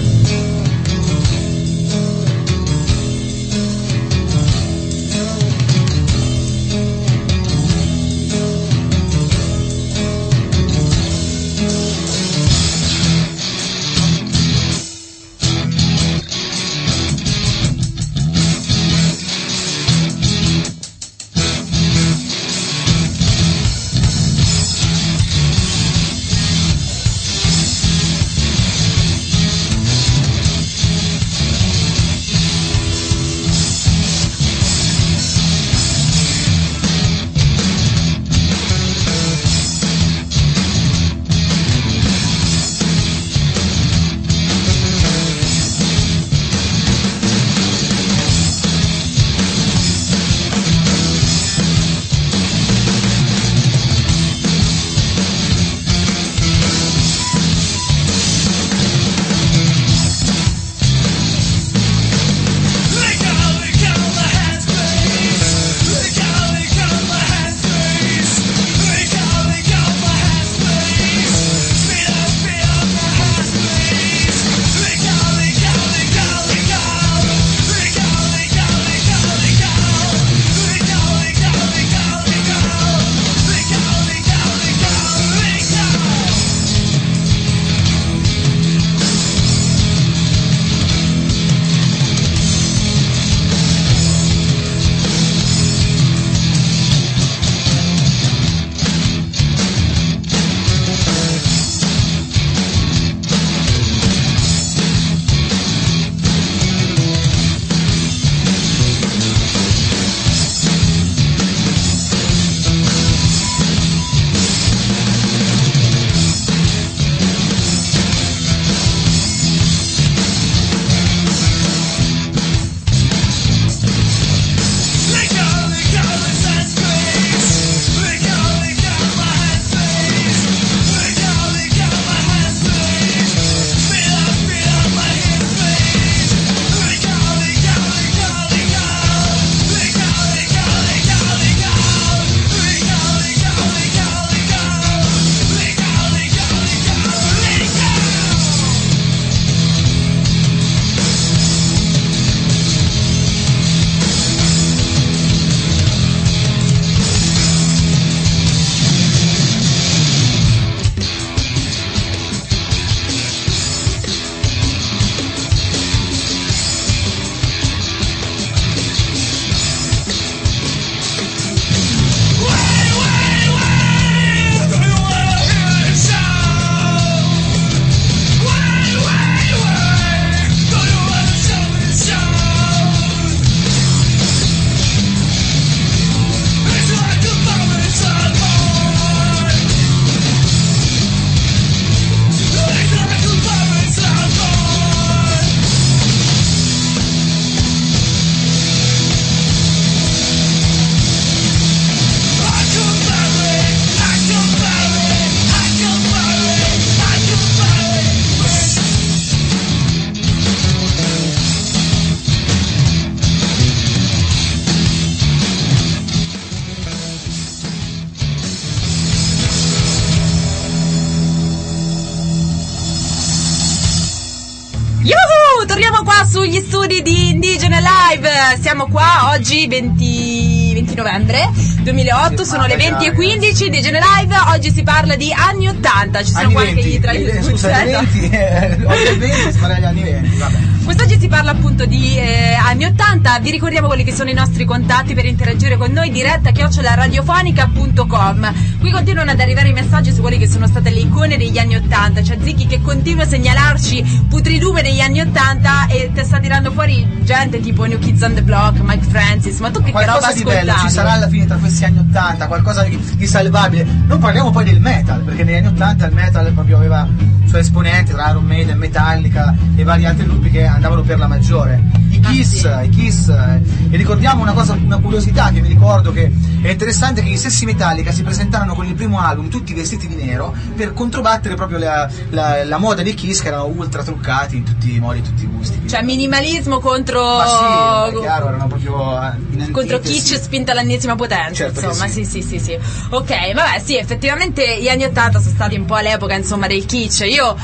torniamo qua sugli studi di Indigene Live. Siamo qua oggi venti, venti novembre duemilaotto, Sì, sono le venti e raga. quindici. Indigene Live, oggi si parla di anni ottanta. Ci sono Anni qualche venti, tra eh, scusa, i venti, eh, oggi è il venti, si parla degli anni venti, vabbè. Quest'oggi si parla appunto di eh, anni ottanta. Vi ricordiamo quelli che sono i nostri contatti per interagire con noi, diretta chiocciola radiofonica punto com. Qui continuano ad arrivare i messaggi su quelli che sono state le icone degli anni ottanta. C'è Zicchi che continua a segnalarci putridume degli anni ottanta e te sta tirando fuori gente tipo New Kids on the Block, Mike Francis. Ma tu che, che roba Qualcosa di bello ascoltavi? ci sarà alla fine tra questi anni ottanta, qualcosa di, di salvabile. Non parliamo poi del metal, perché negli anni ottanta il metal proprio aveva i suoi esponenti, tra Iron Maiden, Metallica e vari altri gruppi che andavano per la maggiore. I Kiss, Ah, sì. i Kiss, eh, e ricordiamo una cosa, una curiosità che mi ricordo che è interessante, che gli stessi Metallica si presentarono con il primo album tutti vestiti di nero per controbattere proprio la, la, la moda dei Kiss, che erano ultra truccati in tutti i modi, in tutti i gusti. Cioè minimalismo contro Ma sì, è chiaro, erano proprio eh, in contro antitesi. kitsch spinta all'ennesima potenza, Certo che insomma, sì. sì. sì, sì, sì. Ok, vabbè, sì, effettivamente gli anni ottanta sono stati un po' all'epoca, insomma, del kitsch. Io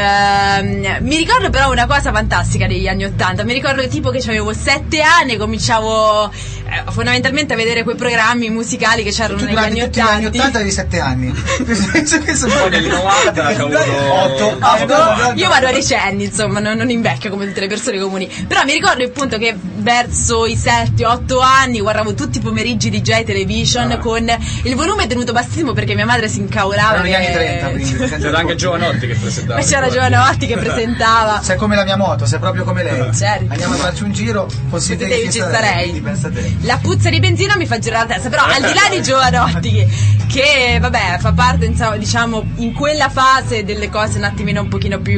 ehm, mi ricordo però una cosa fantastica degli anni ottanta. Mi ricordo che tipo che avevo sette anni e cominciavo eh, fondamentalmente a vedere quei programmi musicali che c'erano Tu negli durante anni tutti gli anni ottanta. ottanta avevi sette anni. Penso che sono Poi negli novanta ho avuto otto. Ecco, io vado a decenni, insomma, non, non invecchio come tutte le persone comuni. Però mi ricordo appunto che verso i sette otto anni guardavo tutti i pomeriggi di J Television Ah. con il volume tenuto bassissimo perché mia madre si incavolava. Erano gli anni che- trenta, quindi. c'era anche Giovanotti che presentava. Ma c'era Giovanotti che presentava. Sei come la mia moto, sei proprio come lei. Certo. Andiamo a farci un giro, fossi te Te che ci sarei, starei. quindi pensa te. La puzza di benzina mi fa girare la testa, però al di là di Giovanotti che, che, vabbè fa parte insomma, diciamo in quella fase delle cose un attimino un pochino più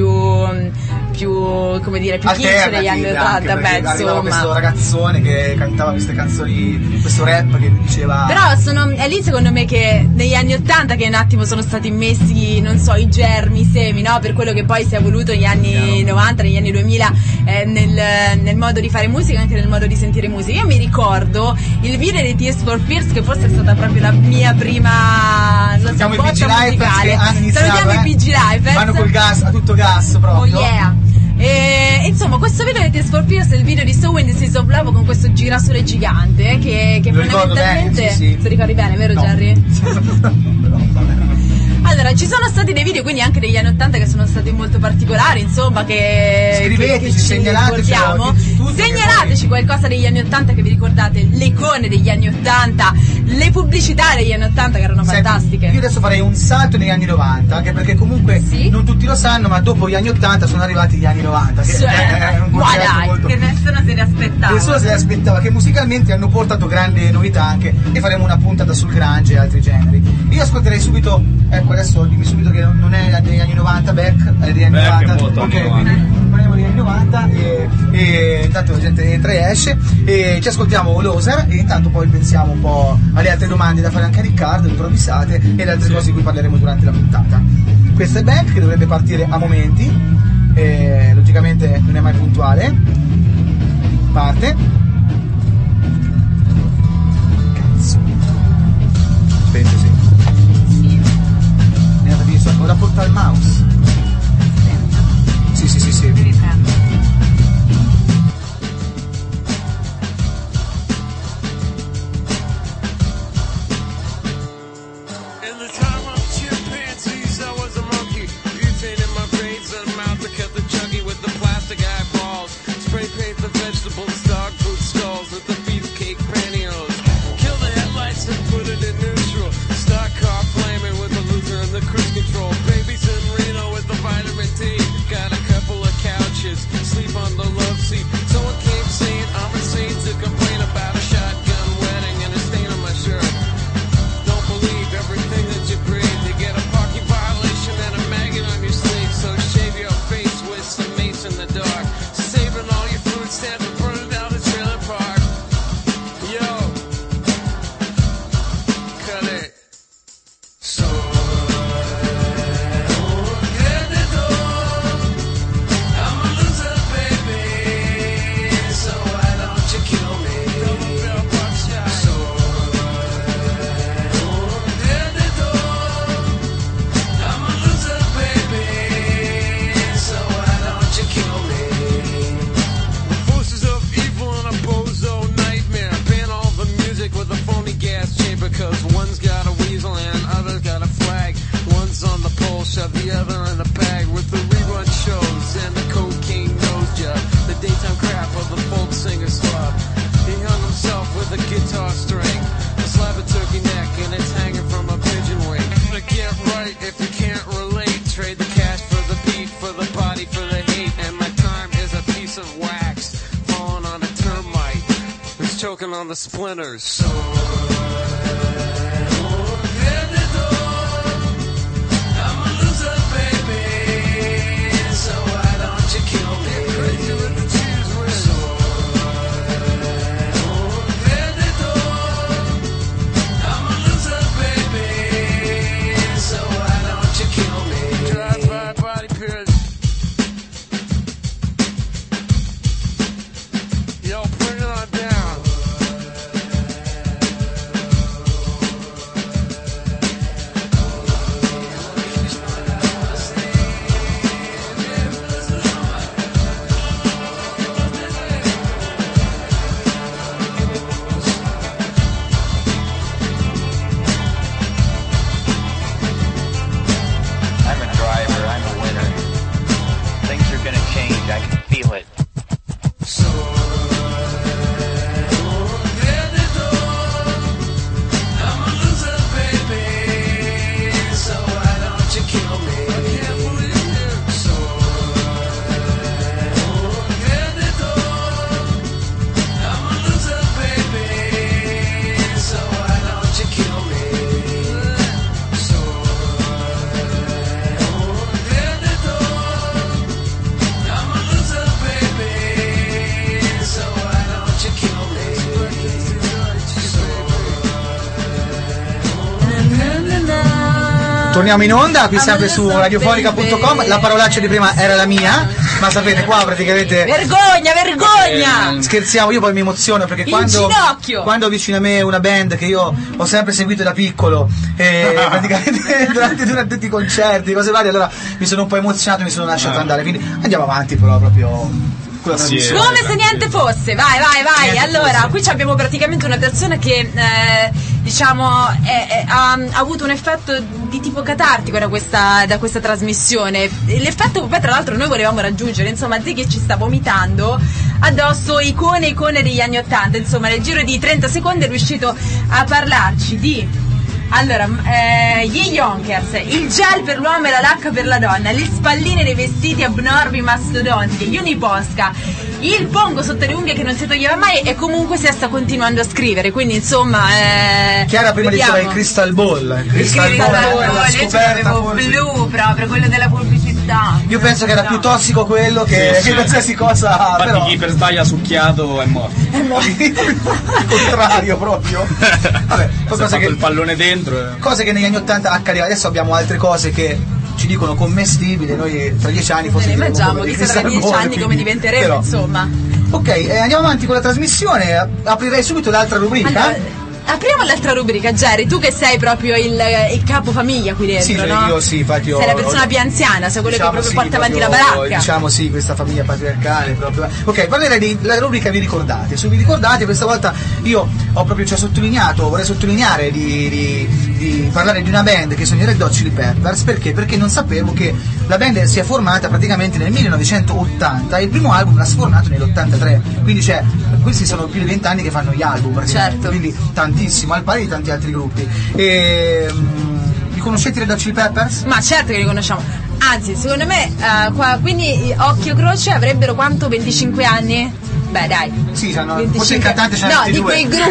più come dire più kitsch degli anni Alternative, ottanta, anche, beh perché arrivava questo insomma. ragazzone che cantava queste canzoni, questo rap che diceva. Però sono, è lì secondo me che negli anni ottanta che un attimo sono stati immessi, non so, i germi, i semi, no? Per quello che poi si è evoluto negli anni novanta, negli anni duemila, eh, nel, nel modo di fare musica e anche nel modo di sentire musica. Io mi ricordo il video di Tears for Fears, che forse è stata proprio la mia prima non so, Salutiamo i botta P G Lifers che musicale. hanno iniziato, Salutiamo eh. i P G Lifers. Vanno col gas, a tutto gas Oh proprio. yeah. E insomma questo video di Tears for Fears è il video di So When This Is of Love con questo girasole gigante che, che Lo ricordo fondamentalmente bene, sì, sì. ti ricordi bene, vero No. Jerry? Però, vabbè. Allora ci sono stati dei video quindi anche degli anni ottanta che sono stati molto particolari, insomma, che Scriveteci, che, che ci segnalateci, ricordiamo. tutti, che Segnalateci poi- qualcosa degli anni ottanta che vi ricordate, le icone degli anni ottanta, le pubblicità degli anni ottanta che erano Senti, fantastiche. io adesso farei un salto negli anni novanta, anche perché comunque Sì? non tutti lo sanno, ma dopo gli anni ottanta sono arrivati gli anni novanta, che Sì. è un Ma concetto dai, molto. Che nessuno se ne aspettava. Nessuno se ne aspettava, che musicalmente hanno portato grandi novità anche, e faremo una puntata sul grunge e altri generi. Io ascolterei subito, ecco adesso dimmi subito che non è degli anni novanta, Beck è degli anni Beck è novanta. molto Ok, anni novanta. quindi parliamo degli anni novanta e, e intanto la gente entra e esce e ci ascoltiamo Loser e intanto poi pensiamo un po' alle altre domande da fare anche a Riccardo, improvvisate, e le altre Sì. cose di cui parleremo durante la puntata. Questo è Beck che dovrebbe partire a momenti, e logicamente non è mai puntuale. Parte. Cazzo. Penso sì. Ne avevi visto, ora porta il mouse. Sì, sì, sì, sì. In the time of chimpanzees, I was a monkey. Butane in my brains and mouth that kept the chuggy with the plastic eyeballs. Spray paint the vegetables, dog food skulls with the beefcake pantyhose. Kill the headlights and put it in neutral. Stock car flaming with the loser and the cruise control. Babies in shove the other in a bag with the rerun shows and the cocaine nose job, the daytime crap of the folk singer's club. He hung himself with a guitar string, a slab of turkey neck, and it's hanging from a pigeon wing. But get right if you can't relate. Trade the cash for the beat, for the body, for the hate. And my time is a piece of wax falling on a termite who's choking on the splinters. So Torniamo in onda, qui sempre su radiofonica punto com. La parolaccia di prima era la mia, ma sapete qua praticamente vergogna, vergogna! Scherziamo, io poi mi emoziono perché in quando, ginocchio. quando ho vicino a me una band che io ho sempre seguito da piccolo e praticamente durante, durante tutti i concerti, cose varie, allora mi sono un po' emozionato, mi sono lasciato andare, quindi andiamo avanti però proprio. Sì, come se niente fosse, vai vai vai. Niente allora fosse. Qui abbiamo praticamente una persona che eh, diciamo è, è, ha, ha avuto un effetto di tipo catartico da questa, da questa trasmissione. L'effetto che poi tra l'altro noi volevamo raggiungere, insomma, te che ci sta vomitando addosso icone icone degli anni ottanta, insomma nel giro di trenta secondi è riuscito a parlarci di allora eh, gli Yonkers, il gel per l'uomo e la lacca per la donna, le spalline dei vestiti abnormi mastodontiche, gli Uniposca, il pongo sotto le unghie che non si toglieva mai, e comunque si sta continuando a scrivere, quindi insomma eh, Chiara prima vediamo. diceva il Crystal Ball, il Crystal il Ball, Crystal Ball, Ball, la io scoperta avevo blu proprio, quello della pubblicità. Io penso che era più tossico quello che, Sì, sì. che qualsiasi cosa. Infatti però chi per sbaglio ha succhiato è morto. il contrario proprio. Vabbè, Si è cose fatto che, il pallone dentro e... cose che negli anni ottanta accadeva. Adesso abbiamo altre cose che ci dicono commestibili, noi tra dieci anni forse Ne diremo mangiamo, come- chissà tra il dieci Crystal Ball, anni come quindi- diventeremo, però. insomma. Ok, eh, andiamo avanti con la trasmissione. Aprirei subito l'altra rubrica. Allora, apriamo l'altra rubrica, Jerry, tu che sei proprio il, il capofamiglia qui dentro, Sì, cioè no? io sì, infatti ho- sei la persona ho- più anziana, sei quello Diciamo che proprio sì, porta avanti la proprio, baracca. Diciamo sì, questa famiglia patriarcale proprio. Ok, parlerei della rubrica Vi ricordate. Su Vi ricordate questa volta io ho proprio cioè, sottolineato, vorrei sottolineare di, di, di parlare di una band che sono i Red Hot Chili Peppers. Perché? Perché non sapevo che la band si è formata praticamente nel millenovecentottanta e il primo album l'ha sfornato nell'ottantatré. Quindi cioè, questi sono più di vent'anni che fanno gli album praticamente. Certo. Quindi tantissimo, al pari di tanti altri gruppi. E, mm, li conoscete i Red Hot Chili Peppers? Ma certo che li conosciamo. Anzi, secondo me, eh, qua, quindi occhio croce avrebbero quanto? venticinque anni? Beh, dai. Sì, hanno, forse il venticinque cantante c'ha No, ventidue. dico il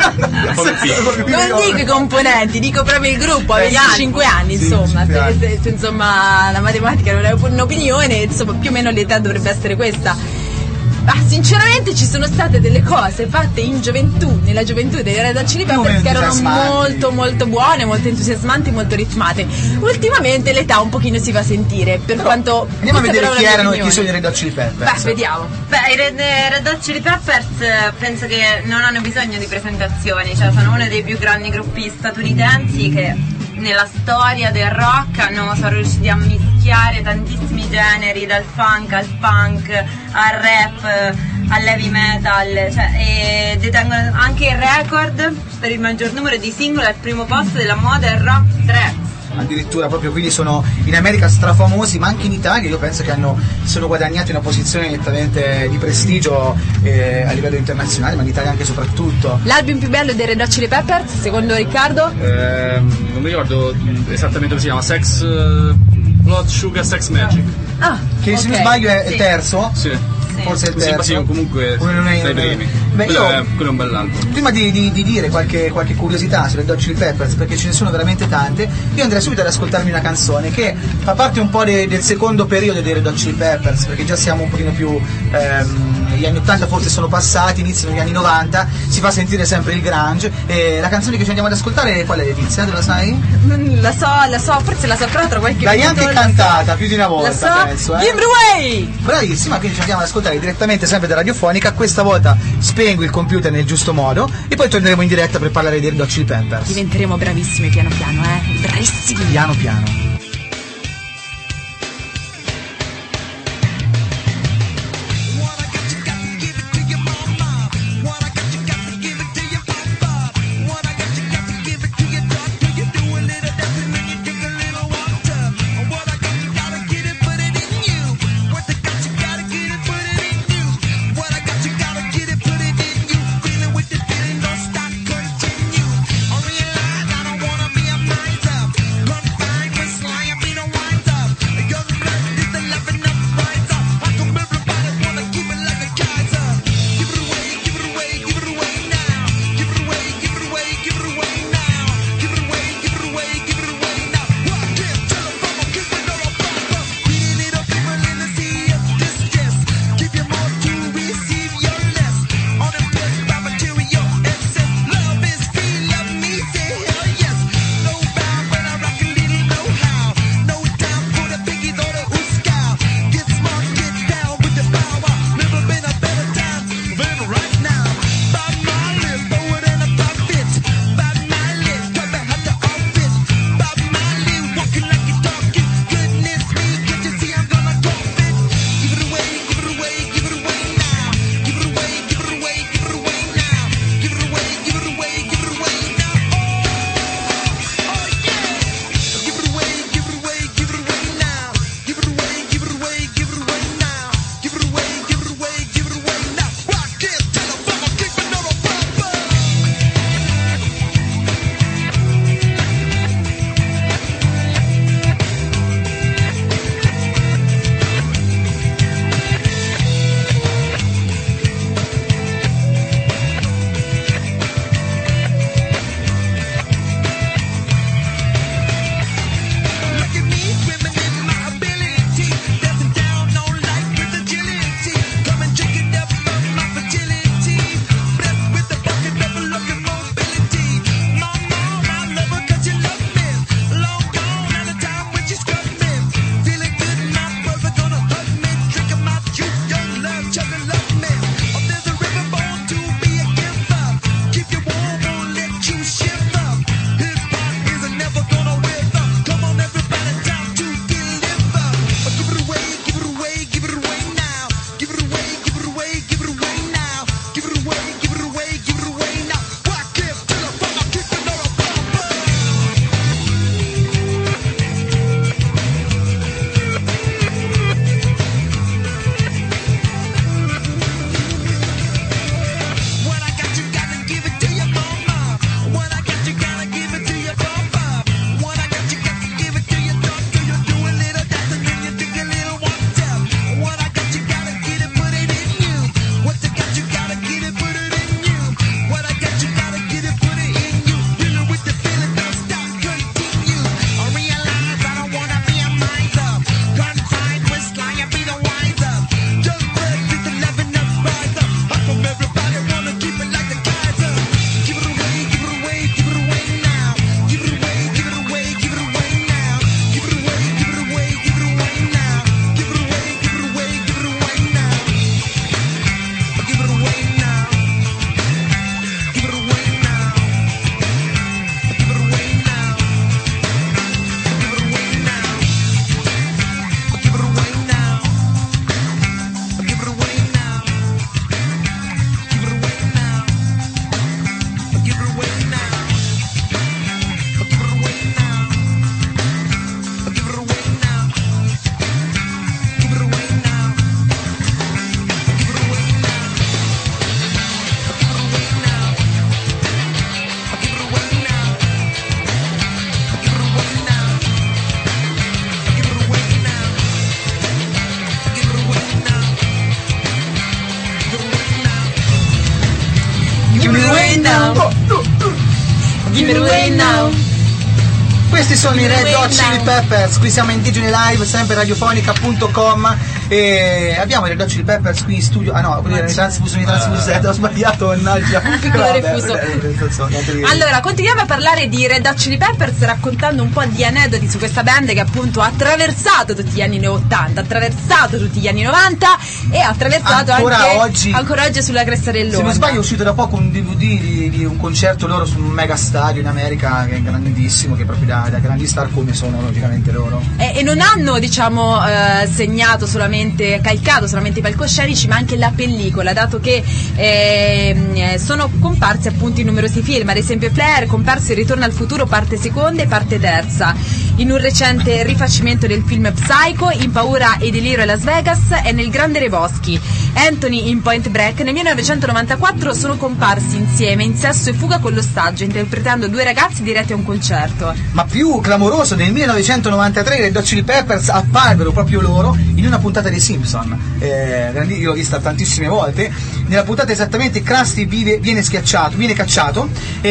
gruppo. Non dico i componenti, dico proprio il gruppo, ha Eh, venticinque anni, sì, insomma. venticinque anni. Se- se- insomma, la matematica non è un'opinione, insomma, più o meno l'età dovrebbe essere questa. Ma sinceramente ci sono state delle cose fatte in gioventù, nella gioventù dei Red Hot Chili Peppers, che erano entusiasmanti. molto molto buone, molto entusiasmanti, molto ritmate. Ultimamente l'età un pochino si fa sentire, per Però, quanto andiamo a questa vedere però è chi la mia erano e chi opinione. sono i Red Hot Chili Peppers. Beh, vediamo. Beh, i Red, Red Hot Chili Peppers eh, penso che non hanno bisogno di presentazioni, cioè sono uno dei più grandi gruppi statunitensi che nella storia del rock hanno, sono riusciti a mischiare tantissimi generi, dal funk al punk al rap eh, all'heavy metal, cioè, e detengono anche il record per il maggior numero di singoli al primo posto della Modern Rock Tracks. addirittura proprio, quindi sono in America strafamosi, ma anche in Italia io penso che hanno sono guadagnati una posizione nettamente di prestigio eh, a livello internazionale, ma in Italia anche soprattutto. L'album più bello dei Red Hot Chili Peppers, secondo Riccardo? Eh, non mi ricordo esattamente come si chiama, Sex uh, Blood Sugar Sex Magic. Ah, Che se non ok. sbaglio è Sì. il terzo, Sì. forse è il Sì, terzo. ma sì, comunque Uno non è- tra i primi. Beh, quello, io- è, quello è un bell'album. Prima di, di- di dire qualche, qualche curiosità sulle Red Hot Chili Peppers, perché ce ne sono veramente tante, io andrei subito ad ascoltarmi una canzone che fa parte un po' de- del secondo periodo dei Red Hot Chili Peppers, perché già siamo un pochino più ehm, gli anni ottanta forse sono passati, iniziano gli anni novanta, si fa sentire sempre il grunge, e la canzone che ci andiamo ad ascoltare qual è, Letizia? Te la sai? Mm, La so, la so, forse la saprò tra qualche L'hai minuto. anche la so. cantata più di una volta, La so, penso, eh? Give It Away! Bravissima, quindi ci andiamo ad ascoltare direttamente sempre da Radiofonica. Questa volta spengo il computer nel giusto modo e poi torneremo in diretta per parlare dei Red Hot Chili Peppers. Diventeremo bravissimi piano piano, eh? Bravissimi! Piano piano. Confined with rain now. Questi sono i Red Hot Chili Peppers, qui siamo in Indigene Live, sempre radiofonica punto com e abbiamo i Red Hot Chili Peppers qui in studio. Ah no, quelli erano i Transfusion, i Transfusion, ho sbagliato, mannaggia. Un piccolo refuso. Allora, continuiamo a parlare di Red Hot Chili Peppers raccontando un po' di aneddoti su questa band che appunto ha attraversato tutti gli anni ottanta, ha attraversato tutti gli anni novanta e ha attraversato ancora anche oggi, ancora oggi sulla cresta dell'onda. Se non sbaglio è uscito da poco un D V D di, di un concerto loro su un mega stadio in America che è grandissimo, che è proprio da da grandi star come sono logicamente loro e, e non hanno diciamo eh, segnato solamente calcato solamente i palcoscenici ma anche la pellicola, dato che eh, sono comparsi appunto in numerosi film, ad esempio Flair è comparso in Ritorno al futuro parte seconda e parte terza, in un recente rifacimento del film Psycho, in Paura e delirio a Las Vegas e nel Grande Lebowski. Anthony in Point Break nel millenovecentonovantaquattro sono comparsi insieme in Sesso e fuga con l'ostaggio interpretando due ragazzi diretti a un concerto. Ma più clamoroso, nel millenovecentonovantatré i Red Hot Chili Peppers apparvero proprio loro in una puntata dei Simpson. Eh, io l'ho vista tantissime volte. Nella puntata esattamente Krusty vive, viene schiacciato, viene cacciato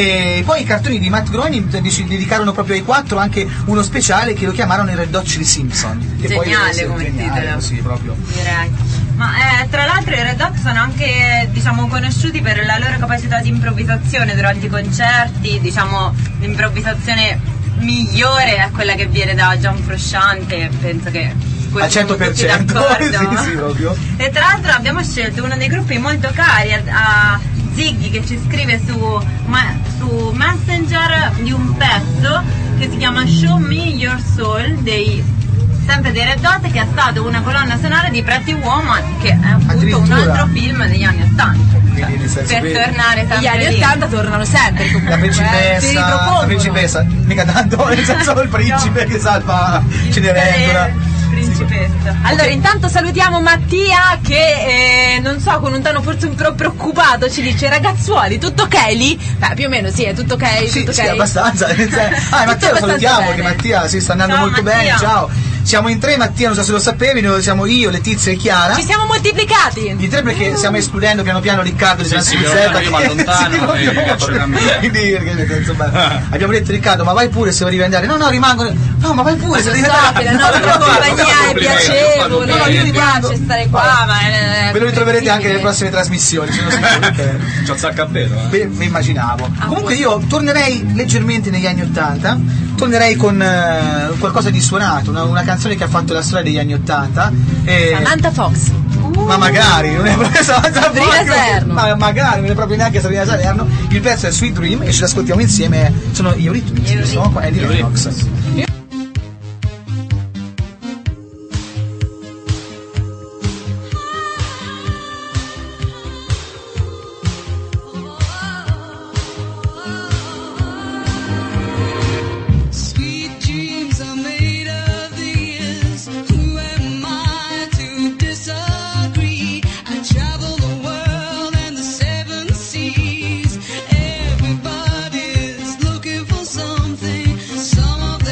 e poi i cartoni di Matt Groening dedicarono proprio ai quattro anche uno speciale che lo chiamarono i Red Hot Chili Simpson. Che geniale poi come geniale, titolo. Sì, proprio. Direi. Ma eh, tra l'altro i Red Hot sono anche diciamo conosciuti per la loro capacità di improvvisazione durante i concerti, diciamo l'improvvisazione migliore è quella che viene da John Frusciante, penso che al cento per cento sì, sì, proprio. E tra l'altro abbiamo scelto uno dei gruppi molto cari a, a Ziggy che ci scrive su, ma, su Messenger di un pezzo che si chiama Show Me Your Soul dei sempre dei Red Hot, che è stato una colonna sonora di Pretty Woman, che è appunto un altro film degli anni ottanta. Quindi, nel senso, per qui, tornare sempre gli anni lì. ottanta tornano sempre comunque, la principessa, eh, si la ripropongono. principessa, mica tanto, nel senso il principe che salva Cenerentola. Principessa. Allora, Okay. intanto salutiamo Mattia che, eh, non so, con un tono forse un po' preoccupato ci dice: ragazzuoli, tutto ok lì? Beh, più o meno sì, è tutto ok, Sì, tutto sì, ok. abbastanza. Ah, Mattia lo abbastanza salutiamo, bene. che Mattia si sta andando Ciao, molto Mattia. bene, ciao. Siamo in tre, Mattia, non so se lo sapevi, noi siamo io, Letizia e Chiara. Ci siamo moltiplicati. In tre perché stiamo escludendo piano piano Riccardo di Sì, sì, Transfusetta, io mi allontano e faccio cambiare. quindi perché, insomma, abbiamo detto Riccardo ma vai pure se vuoi riandare. No no rimango. No ma vai pure se devi So andare. che la nostra No, no, compagnia no, è no, piacevole, no, no, io mi rimango. piace stare qua, ma è Ve lo ritroverete anche nelle comprensibile. prossime trasmissioni, sono sicuro che C'ho zacca a pelo, eh. Beh, mi immaginavo. Ah, Comunque buono. io tornerei leggermente negli anni Ottanta, tornerei con eh, qualcosa di suonato, una, una canzone che ha fatto la storia degli anni Ottanta. e- Samantha Fox. Ma magari, non è proprio Samantha Sabrina Fox, Salerno. ma magari, non è proprio neanche Sabrina Salerno. Il pezzo è Sweet Dream e ce l'ascoltiamo insieme, sono gli Eurythmics, Gli giusto? Qua è di Eurythmics. Lennox. Sweet dreams are made of these. Who am I to disagree? I travel the world and the seven seas. Everybody's looking for something. Some of them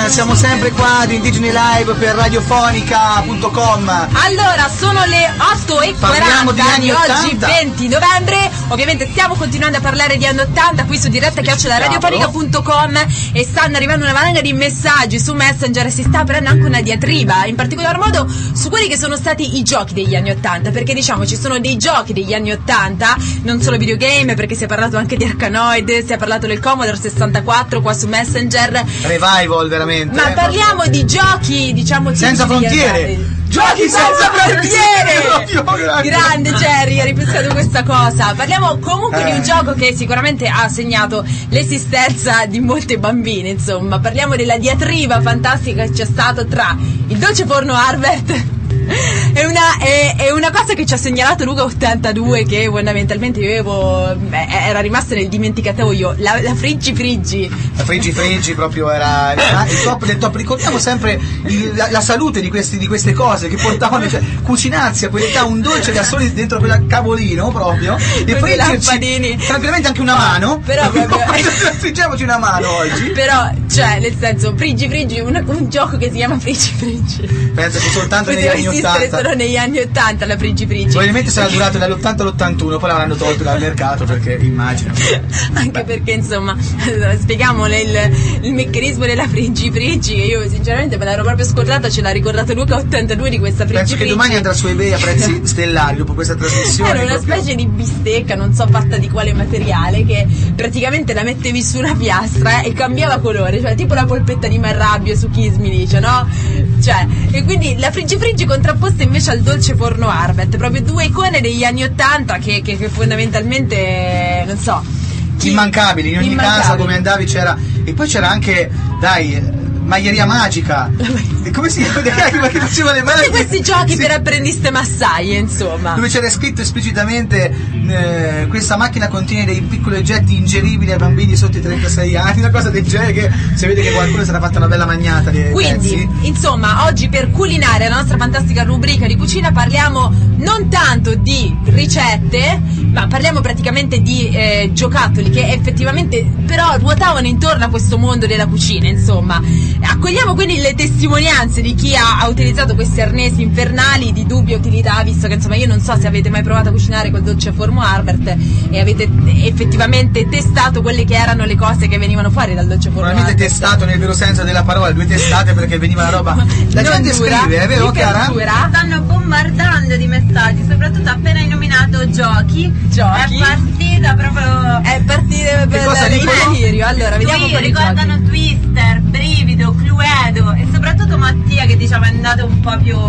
siamo sempre qua di Indigeni Live per radiofonica punto com. Allora, sono le otto e Parliamo di quaranta anni di oggi, ottanta. venti novembre. Ovviamente stiamo continuando a parlare di anni ottanta qui su diretta chiocciola radiofonica punto com e stanno arrivando una valanga di messaggi su Messenger e si sta aprendo anche una diatriba, in particolar modo su quelli che sono stati i giochi degli anni ottanta, perché diciamo ci sono dei giochi degli anni ottanta, non solo videogame, perché si è parlato anche di Arkanoid, si è parlato del Commodore sessantaquattro qua su Messenger. Revival veramente. Ma eh, parliamo di giochi, diciamo, Senza tipici degli frontiere. anni. Giochi senza frontiere! Grande, grande Jerry, ha ripensato questa cosa. Parliamo comunque Eh. di un gioco che sicuramente ha segnato l'esistenza di molte bambine, insomma. Parliamo della diatriba fantastica che c'è stato tra il dolce forno Harbert. È una, è, è una cosa che ci ha segnalato Luca ottantadue, che fondamentalmente io avevo, beh, era rimasta nel dimenticatoio, la, la Friggi Friggi. La Friggi Friggi proprio era era il top del top. Ricordiamo sempre il- la, la salute di, questi, di queste cose che portavano, cioè, cucinarsi a quell'età un dolce da soli dentro quel cavolino proprio e Con i friggerci lampadini. tranquillamente anche una mano. Però proprio- friggiamoci una mano oggi. Però, cioè, nel senso, Friggi Friggi, un, un gioco che si chiama Friggi Friggi. Penso che soltanto negli Poteva anni esistere ottanta. solo negli anni ottanta la Friggi Friggi. Probabilmente sarà durato dall'ottanta all'ottantuno, poi l'avranno tolto dal mercato perché immagino. Anche perché insomma spieghiamo le- il, il meccanismo della Friggi Friggi, che io sinceramente me l'ero proprio scordata, ce l'ha ricordato Luca ottantadue di questa Friggi Penso che Friggi. domani andrà su eBay a prezzi stellari dopo questa trasmissione. Era una proprio. specie di bistecca, non so fatta di quale materiale, che praticamente la mettevi su una piastra e cambiava colore, cioè tipo la polpetta di Marrabbio su Kiss mi dice, no? Cioè, e quindi la Friggi Friggi contrapposta invece al dolce forno Harbert, proprio due icone degli anni ottanta che, che, che fondamentalmente, non so, chi- Immancabili, in ogni immancabili. casa come andavi c'era. E poi c'era anche, dai, Maglieria Magica. E come si chiama? Ma che faceva le mani? Tutti questi giochi Sì. per apprendiste massaie, insomma. Dove c'era scritto esplicitamente eh, questa macchina contiene dei piccoli oggetti ingeribili ai bambini sotto i trentasei anni, una cosa del genere, che si vede che qualcuno si era fatta una bella magnata di Quindi, pezzi. insomma, oggi per culinare, la nostra fantastica rubrica di cucina, parliamo non tanto di ricette, ma parliamo praticamente di eh, giocattoli che effettivamente però ruotavano intorno a questo mondo della cucina, insomma. Accogliamo quindi le testimonianze di chi ha, ha utilizzato questi arnesi infernali di dubbia utilità, visto che insomma io non so se avete mai provato a cucinare col dolce forno Harbert e avete effettivamente testato quelle che erano le cose che venivano fuori dal dolce forno Probabilmente Harbert. testato nel vero senso della parola, due testate perché veniva la roba. La Non gente dura, scrive, è vero, mica cara? dura. Stanno bombardando di messaggi, soprattutto appena hai nominato giochi. Giochi. È partita proprio. È partire per cosa il dicono? delirio. Allora, vediamo un po' Twi- di ricordano giochi. Twister, Brivido, Cluedo e soprattutto Mattia che diciamo è andato un po' più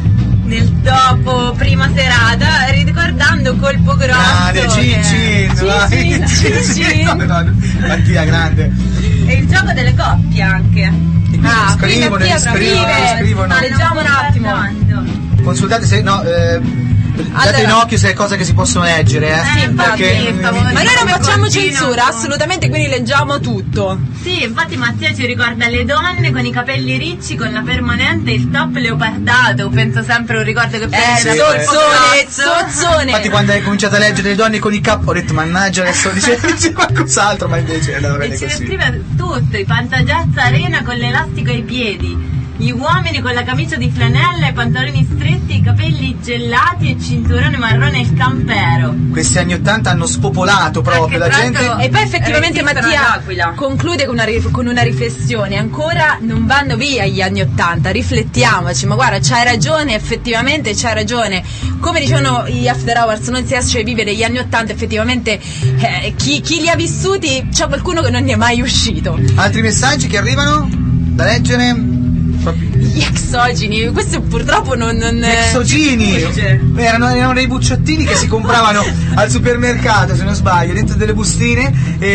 nel dopo prima serata, ricordando Colpo Grosso. Grande, Cin Cin, Cin vai. Cin, Cin Cin. No, no, Mattia, grande. E il gioco delle coppie anche. E quindi Ah, scrivono, quindi Mattia scrivono, scrive. scrivono. Stanno Leggiamo un attimo. bombardando. Consultate se no, eh, date Allora. in occhio se è cose che si possono leggere, eh. Sì, infatti, perché stavo- Ma noi non Come facciamo continuo. censura, assolutamente, quindi leggiamo tutto. Sì, infatti Mattia ci ricorda le donne con i capelli ricci, con la permanente e il top leopardato. Penso sempre un ricordo che Eh, prende da sì, sozzone, Colpo Grosso. sozzone. Infatti quando hai cominciato a leggere le donne con i cap ho detto mannaggia adesso dice, dice qualcos'altro, ma invece andava bene E ci così. descrive tutto, i pantagazza arena con l'elastico ai piedi, gli uomini con la camicia di flanella, i pantaloni stretti, i capelli gelati e cinturone marrone e il campero. Questi anni ottanta hanno spopolato proprio la Anche tra gente. l'altro- E poi effettivamente Resistono Mattia all'Aquila. conclude con una, rif- con una riflessione, ancora non vanno via gli anni ottanta, riflettiamoci, ma guarda c'hai ragione, effettivamente c'hai ragione, come dicevano gli After Hours, non si riesce a vivere gli anni ottanta, effettivamente eh, chi, chi li ha vissuti c'è qualcuno che non ne è mai uscito. Altri messaggi che arrivano da leggere? Proprio- Gli exogeni, questo purtroppo non... non Gli exogini erano, erano dei bucciottini che si compravano al supermercato, se non sbaglio, dentro delle bustine,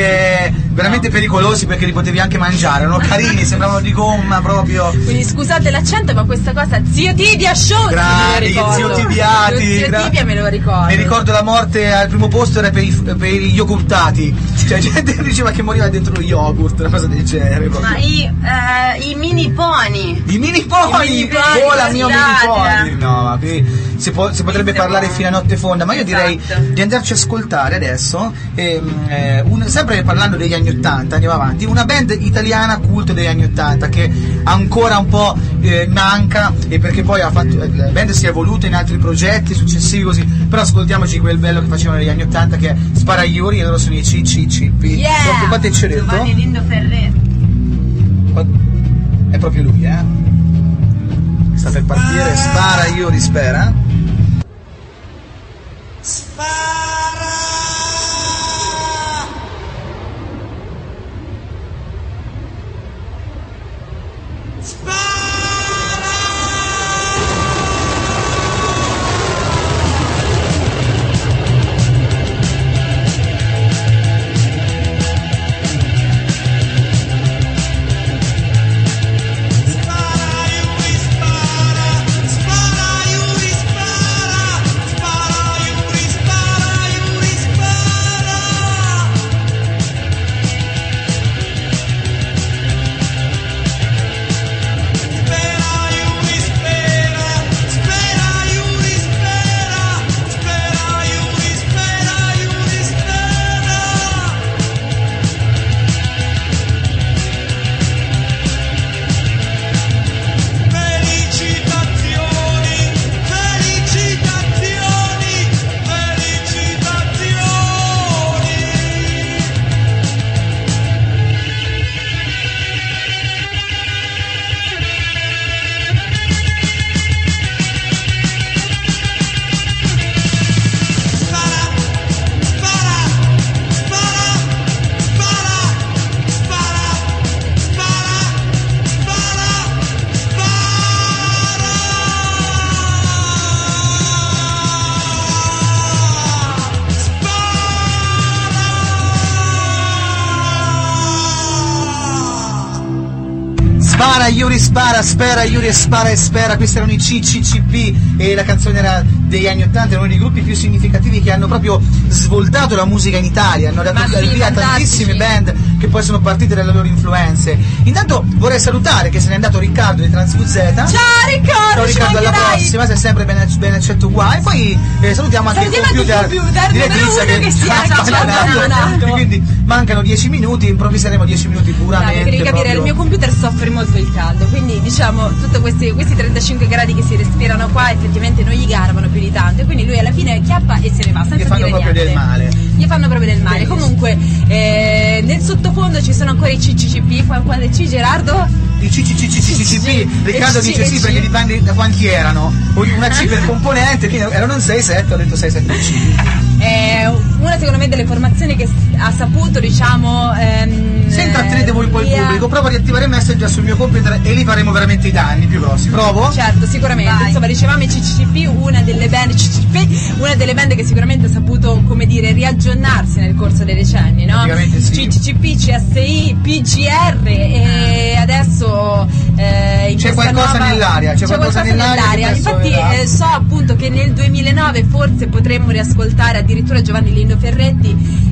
e veramente pericolosi perché li potevi anche mangiare, erano carini, sembravano di gomma proprio. Quindi scusate l'accento, ma questa cosa Zio Tibia Show Grandi, me lo ricordo. Zio Tibiati. Lo Zio gra- Tibia me lo ricordo. Mi ricordo la morte al primo posto era per, i, per gli yogurtati, cioè gente che diceva che moriva dentro lo yogurt, una cosa del genere proprio. Ma i, eh, i mini pony. I mini mini pony! I mini pony, Vola mio mini guardate. pony! No, ma qui si, può- si potrebbe Mentre parlare poi- fino a notte fonda, ma io direi Esatto. di andarci a ascoltare adesso, ehm, eh, un- sempre parlando degli anni Ottanta, andiamo avanti, una band italiana culto degli anni Ottanta che ancora un po' eh, manca, e perché poi ha fatto, eh, la band si è evoluta in altri progetti successivi così, però ascoltiamoci quel bello che facevano negli anni Ottanta, che è Spara Iuri, e loro sono i C C C P. Yeah! Quanti- quanti ci ho detto? Giovanni Lindo Ferretti. È proprio lui, eh? Sta per partire, Spara Iuri, spera. Spara Iuri spara, spera Iuri e spara e spera. Questi erano i C C C P e la canzone era degli anni Ottanta, erano uno dei gruppi più significativi che hanno proprio svoltato la musica in Italia, hanno dato Ma sì, il via a fantastici. tantissime band che poi sono partite dalle loro influenze. Intanto vorrei salutare che se n'è andato Riccardo di Trans V Z. Ciao Riccardo, Ciao ci Riccardo, alla mancherai. prossima, sei sempre ben, ben accetto qua. E poi eh, salutiamo anche Salutiamo il anche computer, il computer di numero Letizia uno che si è sta abbandonato. abbandonato. Quindi mancano dieci minuti, improvviseremo dieci minuti Dai, puramente. perché devi capire, proprio- il mio computer soffre molto il caldo, quindi diciamo tutti questi, questi trentacinque gradi che si respirano qua effettivamente non gli garbano più di tanto, e quindi lui alla fine chiappa e se ne va senza Gli fanno dire proprio niente. del male. Gli fanno proprio del male. Benissimo. Comunque eh, nel sottofondo ci sono ancora i C C C P, qua- quale C Gerardo? I C C C C C C P, Riccardo E C- dice e sì C- perché dipende da quanti erano, una C per componente, quindi erano sei sette, ho detto sei sette C. È una secondo me delle formazioni che s- ha saputo diciamo ehm, Se intrattenete un po' il via- pubblico, provo a riattivare Messenger sul mio computer e lì faremo veramente i danni più grossi. Provo? Certo, sicuramente. Vai. Insomma, dicevamo i C C C P, una delle band C C C P, una delle band che sicuramente ha saputo, come dire, riaggiornarsi nel corso dei decenni, no? Praticamente sì. C C C P, C S I, P G R e adesso eh, in C'è questa qualcosa nuova- nell'aria, c'è qualcosa nell'aria che adesso Infatti verrà. eh, so appunto che nel duemilanove forse potremmo riascoltare addirittura Giovanni Lindo Ferretti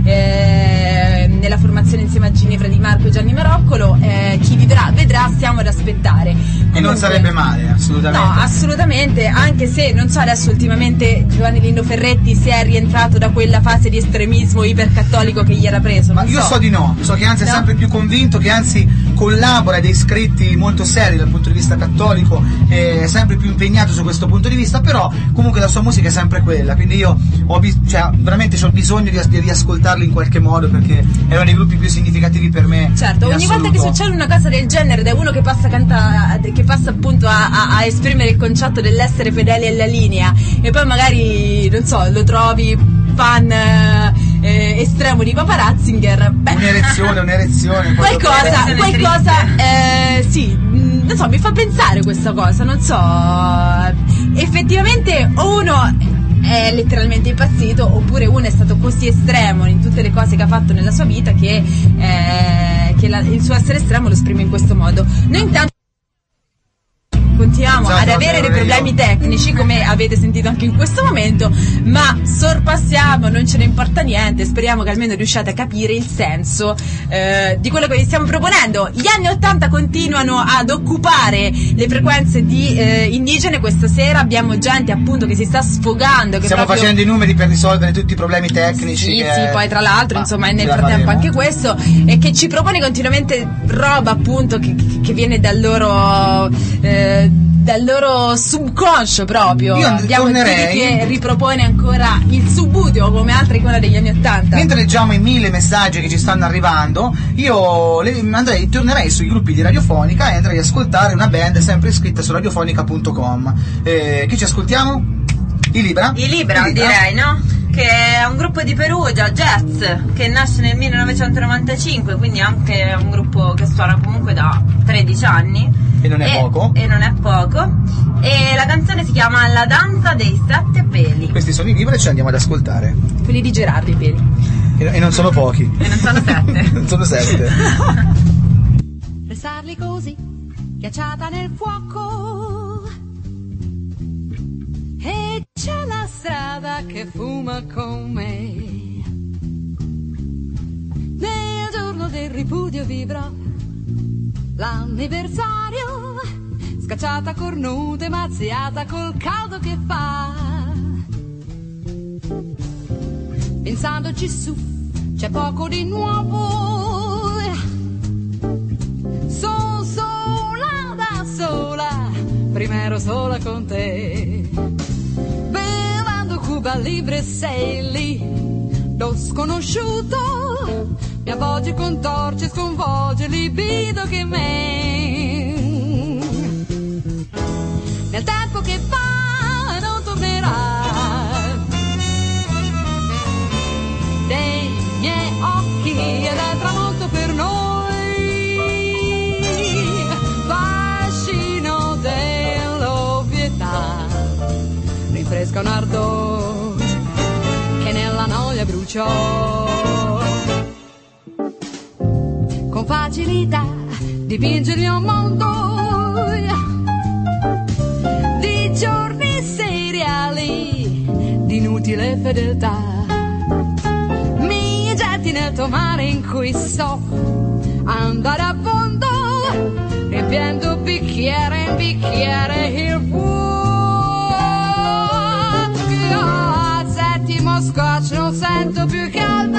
eh, nella formazione insieme a Ginevra Di Marco e Gianni Maroccolo. Eh, chi vivrà vedrà, stiamo ad aspettare. E non Comunque- sarebbe male, assolutamente. No, assolutamente, anche se non so adesso ultimamente Giovanni Lindo Ferretti si è rientrato da quella fase di estremismo ipercattolico che gli era preso. Ma non io so di no, so che anzi è No? sempre più convinto, che anzi collabora, ed è iscritti molto seri dal punto di vista cattolico, è sempre più impegnato su questo punto di vista, però comunque la sua musica è sempre quella, quindi io ho bis- cioè, veramente ho bisogno di, as- di riascoltarli in qualche modo, perché è uno dei gruppi più significativi per me. Certo, in ogni volta che assoluto. succede una cosa del genere, da uno che passa, canta, che passa appunto a, a- a esprimere il concetto dell'essere fedeli alla linea, e poi magari, non so, lo trovi fan eh, estremo di Papa Ratzinger, beh, Un'erezione, un'erezione. poi dopo- qualcosa, Un'erezione qualcosa, eh, sì, mh, non so, mi fa pensare questa cosa, non so, effettivamente o uno è letteralmente impazzito, oppure uno è stato così estremo in tutte le cose che ha fatto nella sua vita che, eh, che la- il suo essere estremo lo esprime in questo modo. Noi intanto continuiamo Esatto, ad avere dei problemi tecnici, come avete sentito anche in questo momento, ma sorpassiamo, non ce ne importa niente, speriamo che almeno riusciate a capire il senso eh, di quello che vi stiamo proponendo. Gli anni ottanta continuano ad occupare le frequenze di eh, indigene. Questa sera abbiamo gente appunto che si sta sfogando, che Stiamo proprio... facendo i numeri per risolvere tutti i problemi tecnici. Sì, che... sì, poi tra l'altro, Ma insomma, ce nel la frattempo faremo. anche questo, e che ci propone continuamente roba appunto che, che viene dal loro eh, dal loro subconscio proprio. Io Abbiamo tornerei- Titi che ripropone ancora il subudio come altre icone degli anni ottanta. Mentre leggiamo i mille messaggi che ci stanno arrivando, io le- andrei, tornerei sui gruppi di Radiofonica e andrei ad ascoltare una band sempre iscritta su radiofonica punto com. Eh, chi ci ascoltiamo? I Libra? I Libra, direi, no? Che è un gruppo di Perugia, jazz, che nasce nel millenovecentonovantacinque, quindi anche un gruppo che suona comunque da tredici anni. E non è poco. E non è poco. E la canzone si chiama La danza dei sette peli. Questi sono i Libra e ci andiamo ad ascoltare. Quelli di Gerardo i peli. E, e non sono pochi. E non sono sette. Non sono sette. Restarli così, ghiacciata nel fuoco. E c'è la strada che fuma con me. Nel giorno del ripudio vivrò l'anniversario, scacciata cornuta e mazziata col caldo che fa. Pensandoci su, c'è poco di nuovo. Sono sola da sola, prima ero sola con te. Bevando Cuba Libre sei lì, lo sconosciuto mi avvolge con torce, sconvolge il libido che me. Nel tempo che va non tornerà. Dei miei occhi ed è il tramonto per noi. Fascino dell'ovvietà rinfresca un ardore che nella noia bruciò. Con facilità dipinge il mio mondo di giorni seriali, di inutile fedeltà. Mi getti nel tuo mare in cui so andare a fondo, riempiendo bicchiere in bicchiere il vuoto. Al settimo scotch non sento più caldo.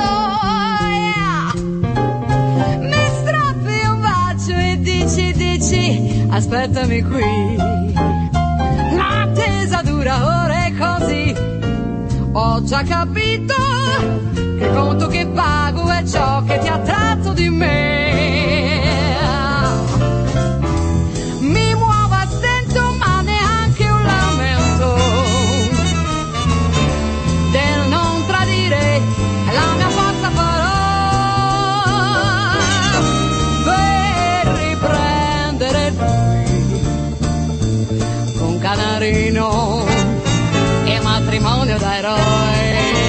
Dici, dici, aspettami qui. L'attesa dura ore così. Ho già capito che il conto che pago è ciò che ti ha tratto di me. Mi muovo a stento ma neanche un lamento. Del non tradire è la mia forza farò. Canarino e matrimonio da eroe.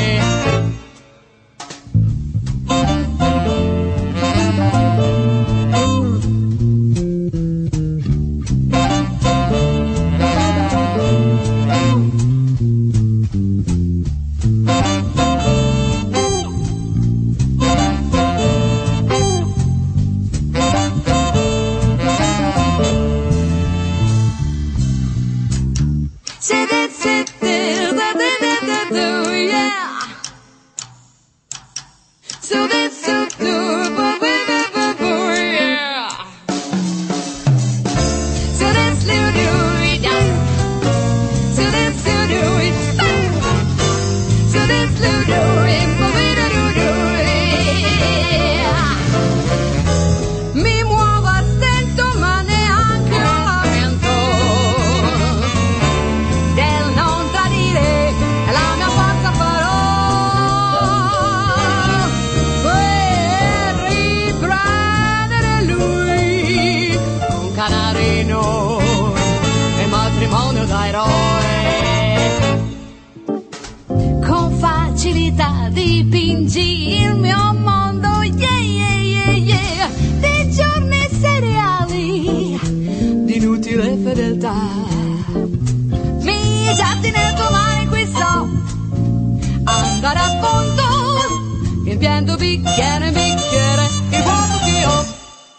Dipingi il mio mondo, yeah, yeah, yeah, yeah, di giorni seriali, di inutile fedeltà. getti nel tuo mare qui so andare a fondo, riempiendo bicchiere, bicchiere, il vuoto che ho.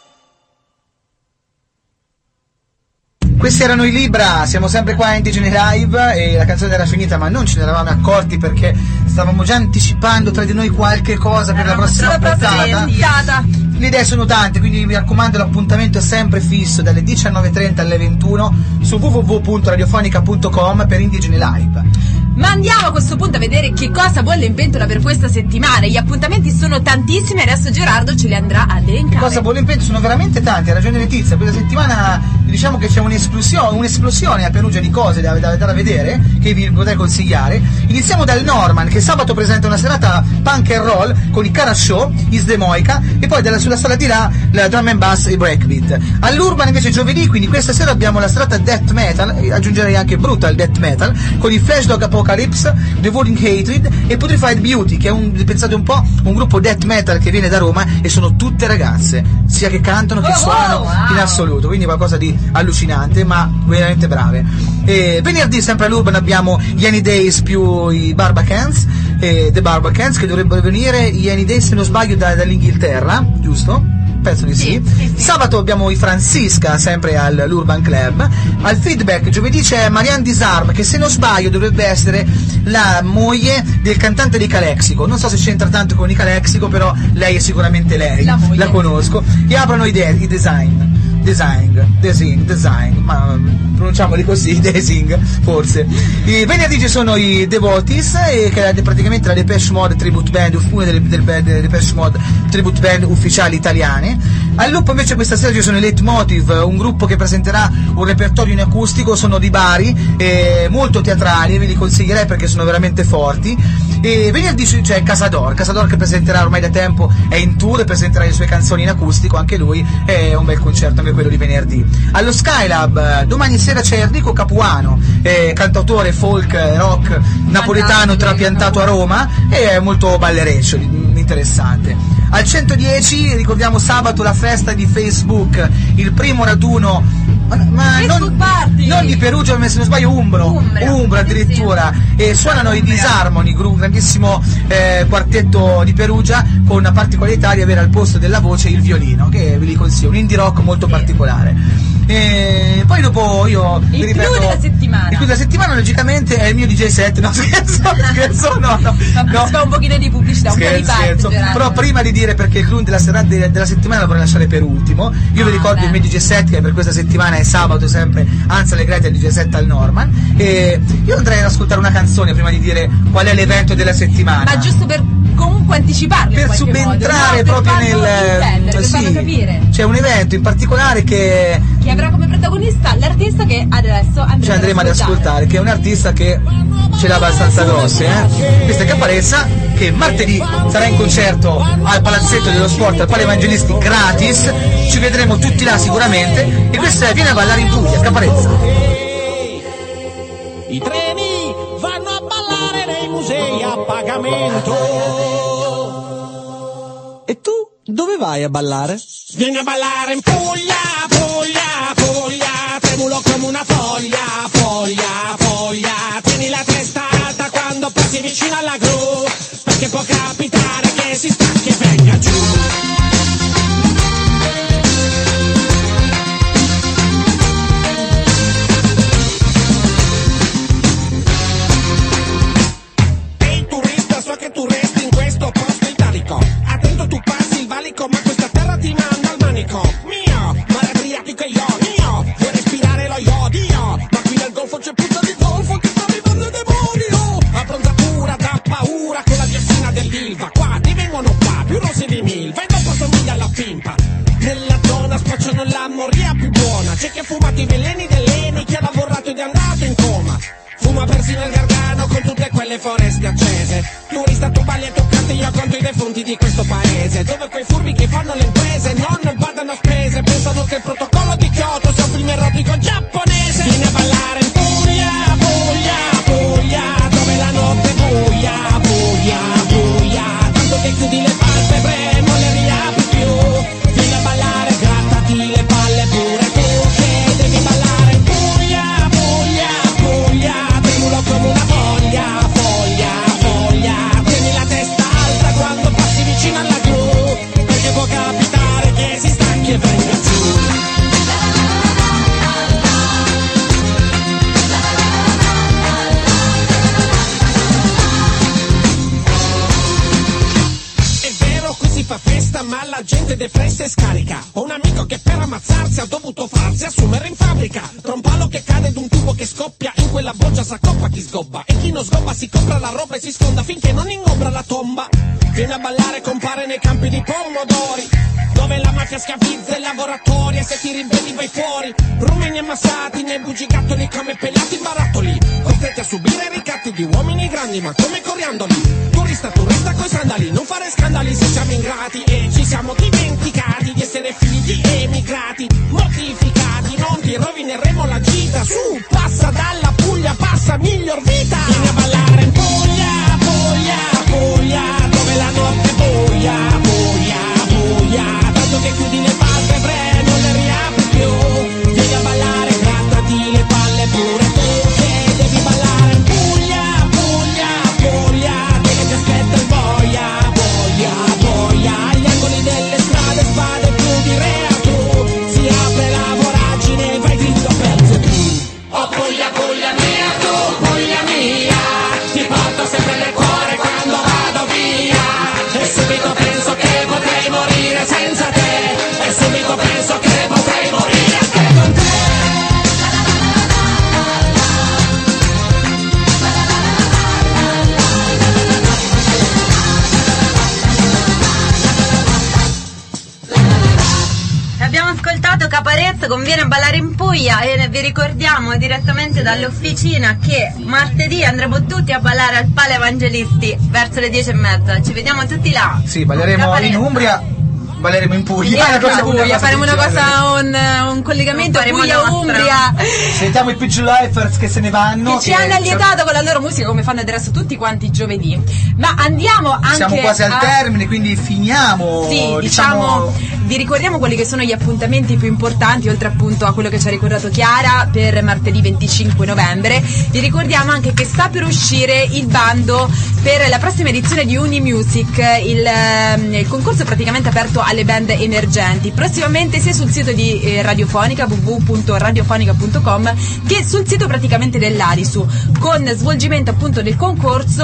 Questi erano i Libra, siamo sempre qua a Indigene Live e la canzone era finita ma non ce ne eravamo accorti perché stavamo già anticipando tra di noi qualche cosa per la prossima puntata. Le idee sono tante, quindi mi raccomando, l'appuntamento è sempre fisso dalle diciannove e trenta alle ventuno su w w w punto radiofonica punto com per Indigene Live. Ma andiamo a questo punto a vedere che cosa bolle in pentola per questa settimana. Gli appuntamenti sono tantissimi e adesso Gerardo ce li andrà ad elencare. Cosa bolle in pentola? Sono veramente tanti, ha ragione Letizia. Questa settimana diciamo che c'è un'esplosione, un'esplosione a Perugia di cose da, da, da vedere che vi potrei consigliare. Iniziamo dal Norman che sabato presenta una serata punk and roll con i Cara Show, Is the Moica e poi dalla, sulla sala di là la drum and bass e breakbeat. All'Urban invece giovedì, quindi questa sera abbiamo la serata death metal, aggiungerei anche brutal death metal con i Flash Dog Apocalypse, Devouring Hatred e Putrefied Beauty, che è un, pensate un po', un gruppo death metal che viene da Roma e sono tutte ragazze, sia che cantano che oh, suonano oh, wow. in assoluto, quindi qualcosa di allucinante ma veramente brave. E venerdì sempre all'Urban abbiamo gli Any Days più i Barbacans, e The Barbacans, che dovrebbero venire gli Any Days se non sbaglio da, dall'Inghilterra, giusto? Penso di sì. Sì, sì, sì. Sabato abbiamo i Francisca sempre all'Urban Club. Al Feedback giovedì c'è Marianne Disarm che se non sbaglio dovrebbe essere la moglie del cantante di Calexico. Non so se c'entra tanto con i Calexico, però lei è sicuramente lei, la, la conosco. E aprono i, de- i design. Design, design, design, ma pronunciamoli così, design, forse. I venerdì ci sono i Devotees, e che è praticamente la Depeche Mode tribute band, una delle, delle, delle Depeche Mode tribute band ufficiali italiane. Al Loop invece questa sera ci sono i Leitmotiv, un gruppo che presenterà un repertorio in acustico, sono di Bari, eh, molto teatrali, ve li consiglierei perché sono veramente forti. E venerdì c'è Casador, Casador che presenterà ormai da tempo, è in tour e presenterà le sue canzoni in acustico, anche lui è un bel concerto, anche quello di venerdì. Allo Skylab domani sera c'è Enrico Capuano, eh, cantautore folk rock napoletano trapiantato a Roma e è molto ballereccio, interessante. Al centodieci ricordiamo sabato la festa di Facebook, il primo raduno, ma non, non di Perugia, ma se non sbaglio Umbro, Umbra, Umbra addirittura, e suonano i Disharmony, un grandissimo eh, quartetto di Perugia con una particolarità di avere al posto della voce il violino, che ve li consiglio, un indie rock molto particolare. E poi dopo io il vi ripeto, clou della settimana, il clou della settimana logicamente è il mio D J set, no scherzo, scherzo no, no, no. Fa un pochino di pubblicità, un scherzo, po' di parte, scherzo. Però prima di dire perché il clou della serata de- della settimana lo vorrei lasciare per ultimo, io ah, vi ricordo beh. il mio D J set che per questa settimana è sabato sempre, Anzi Allegrati al D J set al Norman, e io andrei ad ascoltare una canzone prima di dire qual è l'evento della settimana, ma giusto per comunque anticiparlo per in subentrare modo, no? proprio per nel intendere, sì, per farlo capire. C'è un evento in particolare che che avrà come protagonista l'artista che adesso andremo, ci andremo ad ascoltare, che è un artista che ce l'ha abbastanza grosse, eh? Questa è Caparezza, che martedì sarà in concerto al Palazzetto dello Sport al Pale Evangelisti gratis, ci vedremo tutti là sicuramente, e questa è Viene a ballare in Puglia, Caparezza. I treni vanno a ballare nei musei a pagamento. E tu dove vai a ballare? Vieni a ballare in Puglia, Puglia, Puglia, tremulo come una foglia, foglia, foglia. Tieni la testa alta quando passi vicino alla gru, perché può capitare che si stacchi e venga giù. Tu resti in questo posto italico, attento tu passi il valico, ma questa terra ti manda al manico. Mio, mare Adriatico e io, mio, vuoi respirare lo iodio, ma qui nel golfo c'è puzza di golfo che sta vivendo il demonio. Abbronzatura da paura con la diossina dell'Ilva, qua ti vengono qua, più rossi di milva, e dopo somiglia alla pimpa. Nella zona spacciano la moria più buona, c'è chi ha fumato i veleni dell'Eni, chi ha lavorato ed è andato in coma. Fuma persino il Gargano con tutte quelle foreste accese. Turista, tu balli e toccante, io conto i defunti di questo paese, dove quei furbi che fanno le imprese non badano a spese, pensano che il protocollo di Kyoto sia un film erotico giapponese. Vieni a ballare in Puglia, Puglia, Puglia, dove la notte è buia, buia, buia, tanto che chiudi le palpebre, non le riapri più. Vieni a ballare, grattati le palle pure tu, che devi ballare in Puglia, Puglia, Puglia, tremulo sede fresca e scarica. Ho un amico che per ammazzarsi ha dovuto farsi assumere in fabbrica. Tra un palo che cade ed un tubo che scoppia, in quella boccia s'accoppa chi sgobba. E chi non sgobba si compra la roba e si sconda finché non ingombra la tomba. Viene a ballare, compare nei campi di pomodori, dove la mafia schiavizza i lavoratori. E se ti ribelli vai fuori, rumeni ammassati nei bugigattoli come pelati barattoli, costretti a subire ricatti di uomini grandi ma come coriandoli. Turista, turista coi sandali, non fare scandali se siamo ingrati. E ci siamo dimenticati di essere figli di emigrati, mortificati, non ti rovineremo la gita. Su, passa dalla Puglia, passa miglior vita. Vieni a ballare in Puglia, Puglia, Puglia, dove la notte è buia, buia, buia, tanto che chiudi le palle bre, non le riapri più. Vieni a ballare, grattati le palle pure tu, che devi ballare in Puglia, Puglia, Puglia, dove ti aspetta il boia, boia, boia, agli angoli delle strade, spade più di reatru, si apre la voragine, vai dritto per tu. Oh Puglia, Puglia mia, tu, Puglia mia, ti porto sempre nel cuore quando vado via. E subito penso che potrei morire senza te, e subito penso che potrei morire anche con te. Abbiamo ascoltato Caparezza con Viene a ballare in Puglia e vi ricordiamo direttamente dall'officina che martedì andremo tutti a ballare al Pale Evangelisti verso le dieci e mezza. Ci vediamo tutti là. Sì, balleremo Caparezza. in Umbria, balleremo in Puglia. Anche Una cosa- in Puglia, una cosa faremo del una genere. cosa, un, un collegamento Faremo Puglia-Umbria. Sentiamo i P G Lifers che se ne vanno. Che ci hanno allietato con la loro musica come fanno adesso tutti quanti i giovedì. Ma andiamo anche Siamo quasi al a... termine, quindi finiamo. Sì, diciamo, vi ricordiamo quelli che sono gli appuntamenti più importanti, oltre appunto a quello che ci ha ricordato Chiara per martedì venticinque novembre. Vi ricordiamo anche che sta per uscire il bando per la prossima edizione di Unimusic, il, ehm, il concorso è praticamente aperto alle band emergenti. Prossimamente sia sul sito di eh, Radiofonica, w w w punto radiofonica punto com, che sul sito praticamente dell'Arisu, con svolgimento appunto del concorso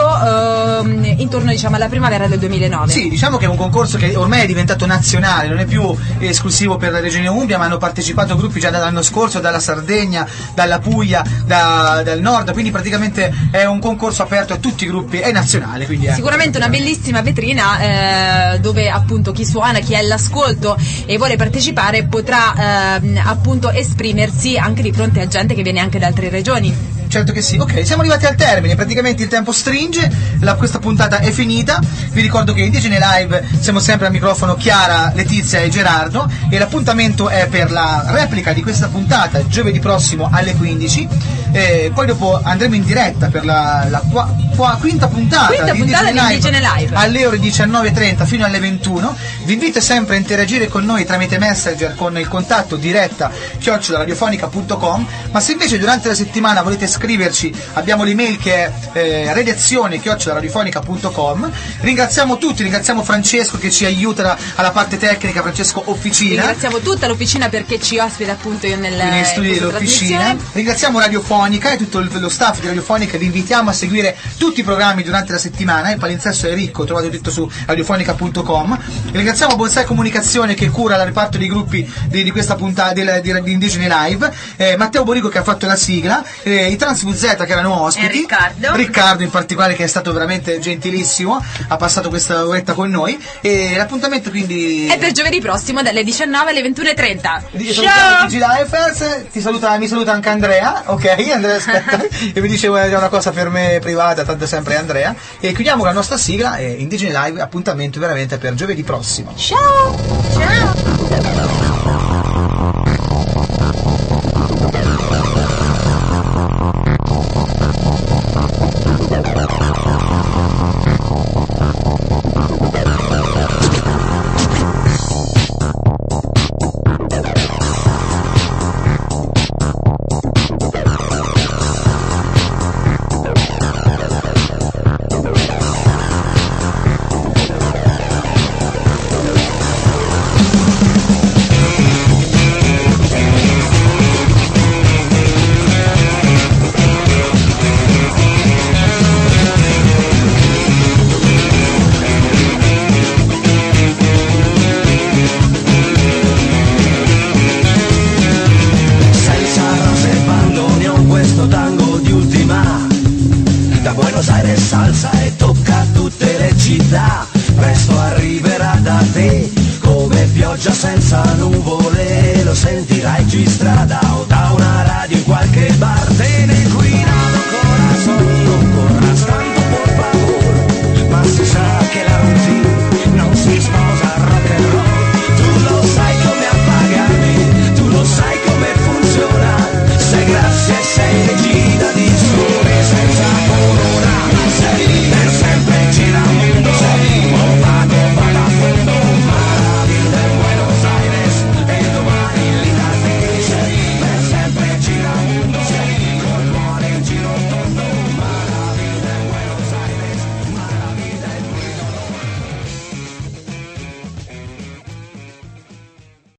ehm, intorno diciamo alla primavera del duemilanove. Sì, diciamo che è un concorso che ormai è diventato nazionale, non è più esclusivo per la regione Umbria, ma hanno partecipato gruppi già dall'anno scorso, dalla Sardegna, dalla Puglia, da- dal nord, quindi praticamente è un concorso aperto a tutti i gruppi, è nazionale. Quindi è Sicuramente una bellissima vetrina eh, dove appunto chi suona, chi è all'ascolto e vuole partecipare potrà ehm, appunto esprimersi anche di fronte a gente che viene anche da altre regioni. Certo che sì. Ok, siamo arrivati al termine, praticamente il tempo stringe, la- questa puntata è finita. Vi ricordo che in Indigene Live siamo sempre al microfono Chiara, Letizia e Gerardo, e l'appuntamento è per la replica di questa puntata giovedì prossimo alle quindici. E poi dopo andremo in diretta per la, la qua- qua- quinta puntata Quinta di puntata Indigene di Indigene Live. alle ore diciannove e trenta fino alle ventuno. Vi invito sempre a interagire con noi tramite Messenger con il contatto diretta chiocciola radiofonica punto com, ma se invece durante la settimana volete scriverci abbiamo l'email che è eh, redazione chiocciola radiofonica punto com. Ringraziamo tutti, ringraziamo Francesco che ci aiuta alla parte tecnica, Francesco Officina, Ringraziamo tutta l'officina perché ci ospita appunto io nel negli studi in questa dell'Officina. trasmissione. Ringraziamo Radiofonica e tutto il- lo staff di Radiofonica, vi invitiamo a seguire tutti i programmi durante la settimana, il palinsesto è ricco, trovate tutto su radiofonica punto com. Ringraziamo Bonsai Comunicazione che cura il reparto dei gruppi di, di questa puntata del- di, di Indigene Live, eh, Matteo Borico che ha fatto la sigla, eh, i Trans V Z che erano ospiti, E Riccardo. Riccardo in particolare che è stato veramente gentilissimo, ha passato questa oretta con noi, e l'appuntamento quindi È per giovedì prossimo dalle diciannove alle ventuno e trenta. Di- salutiamo tutti i Lifers, ti saluta, mi saluta anche Andrea, ok? Andrea aspetta, e mi dice "Guarda, è una cosa per me privata, tanto sempre Andrea", e chiudiamo con la nostra sigla e Indigene Live, appuntamento veramente per giovedì prossimo. Ciao! Ciao. nuvole lo sentirai in strada o da una radio in qualche bar. Te ne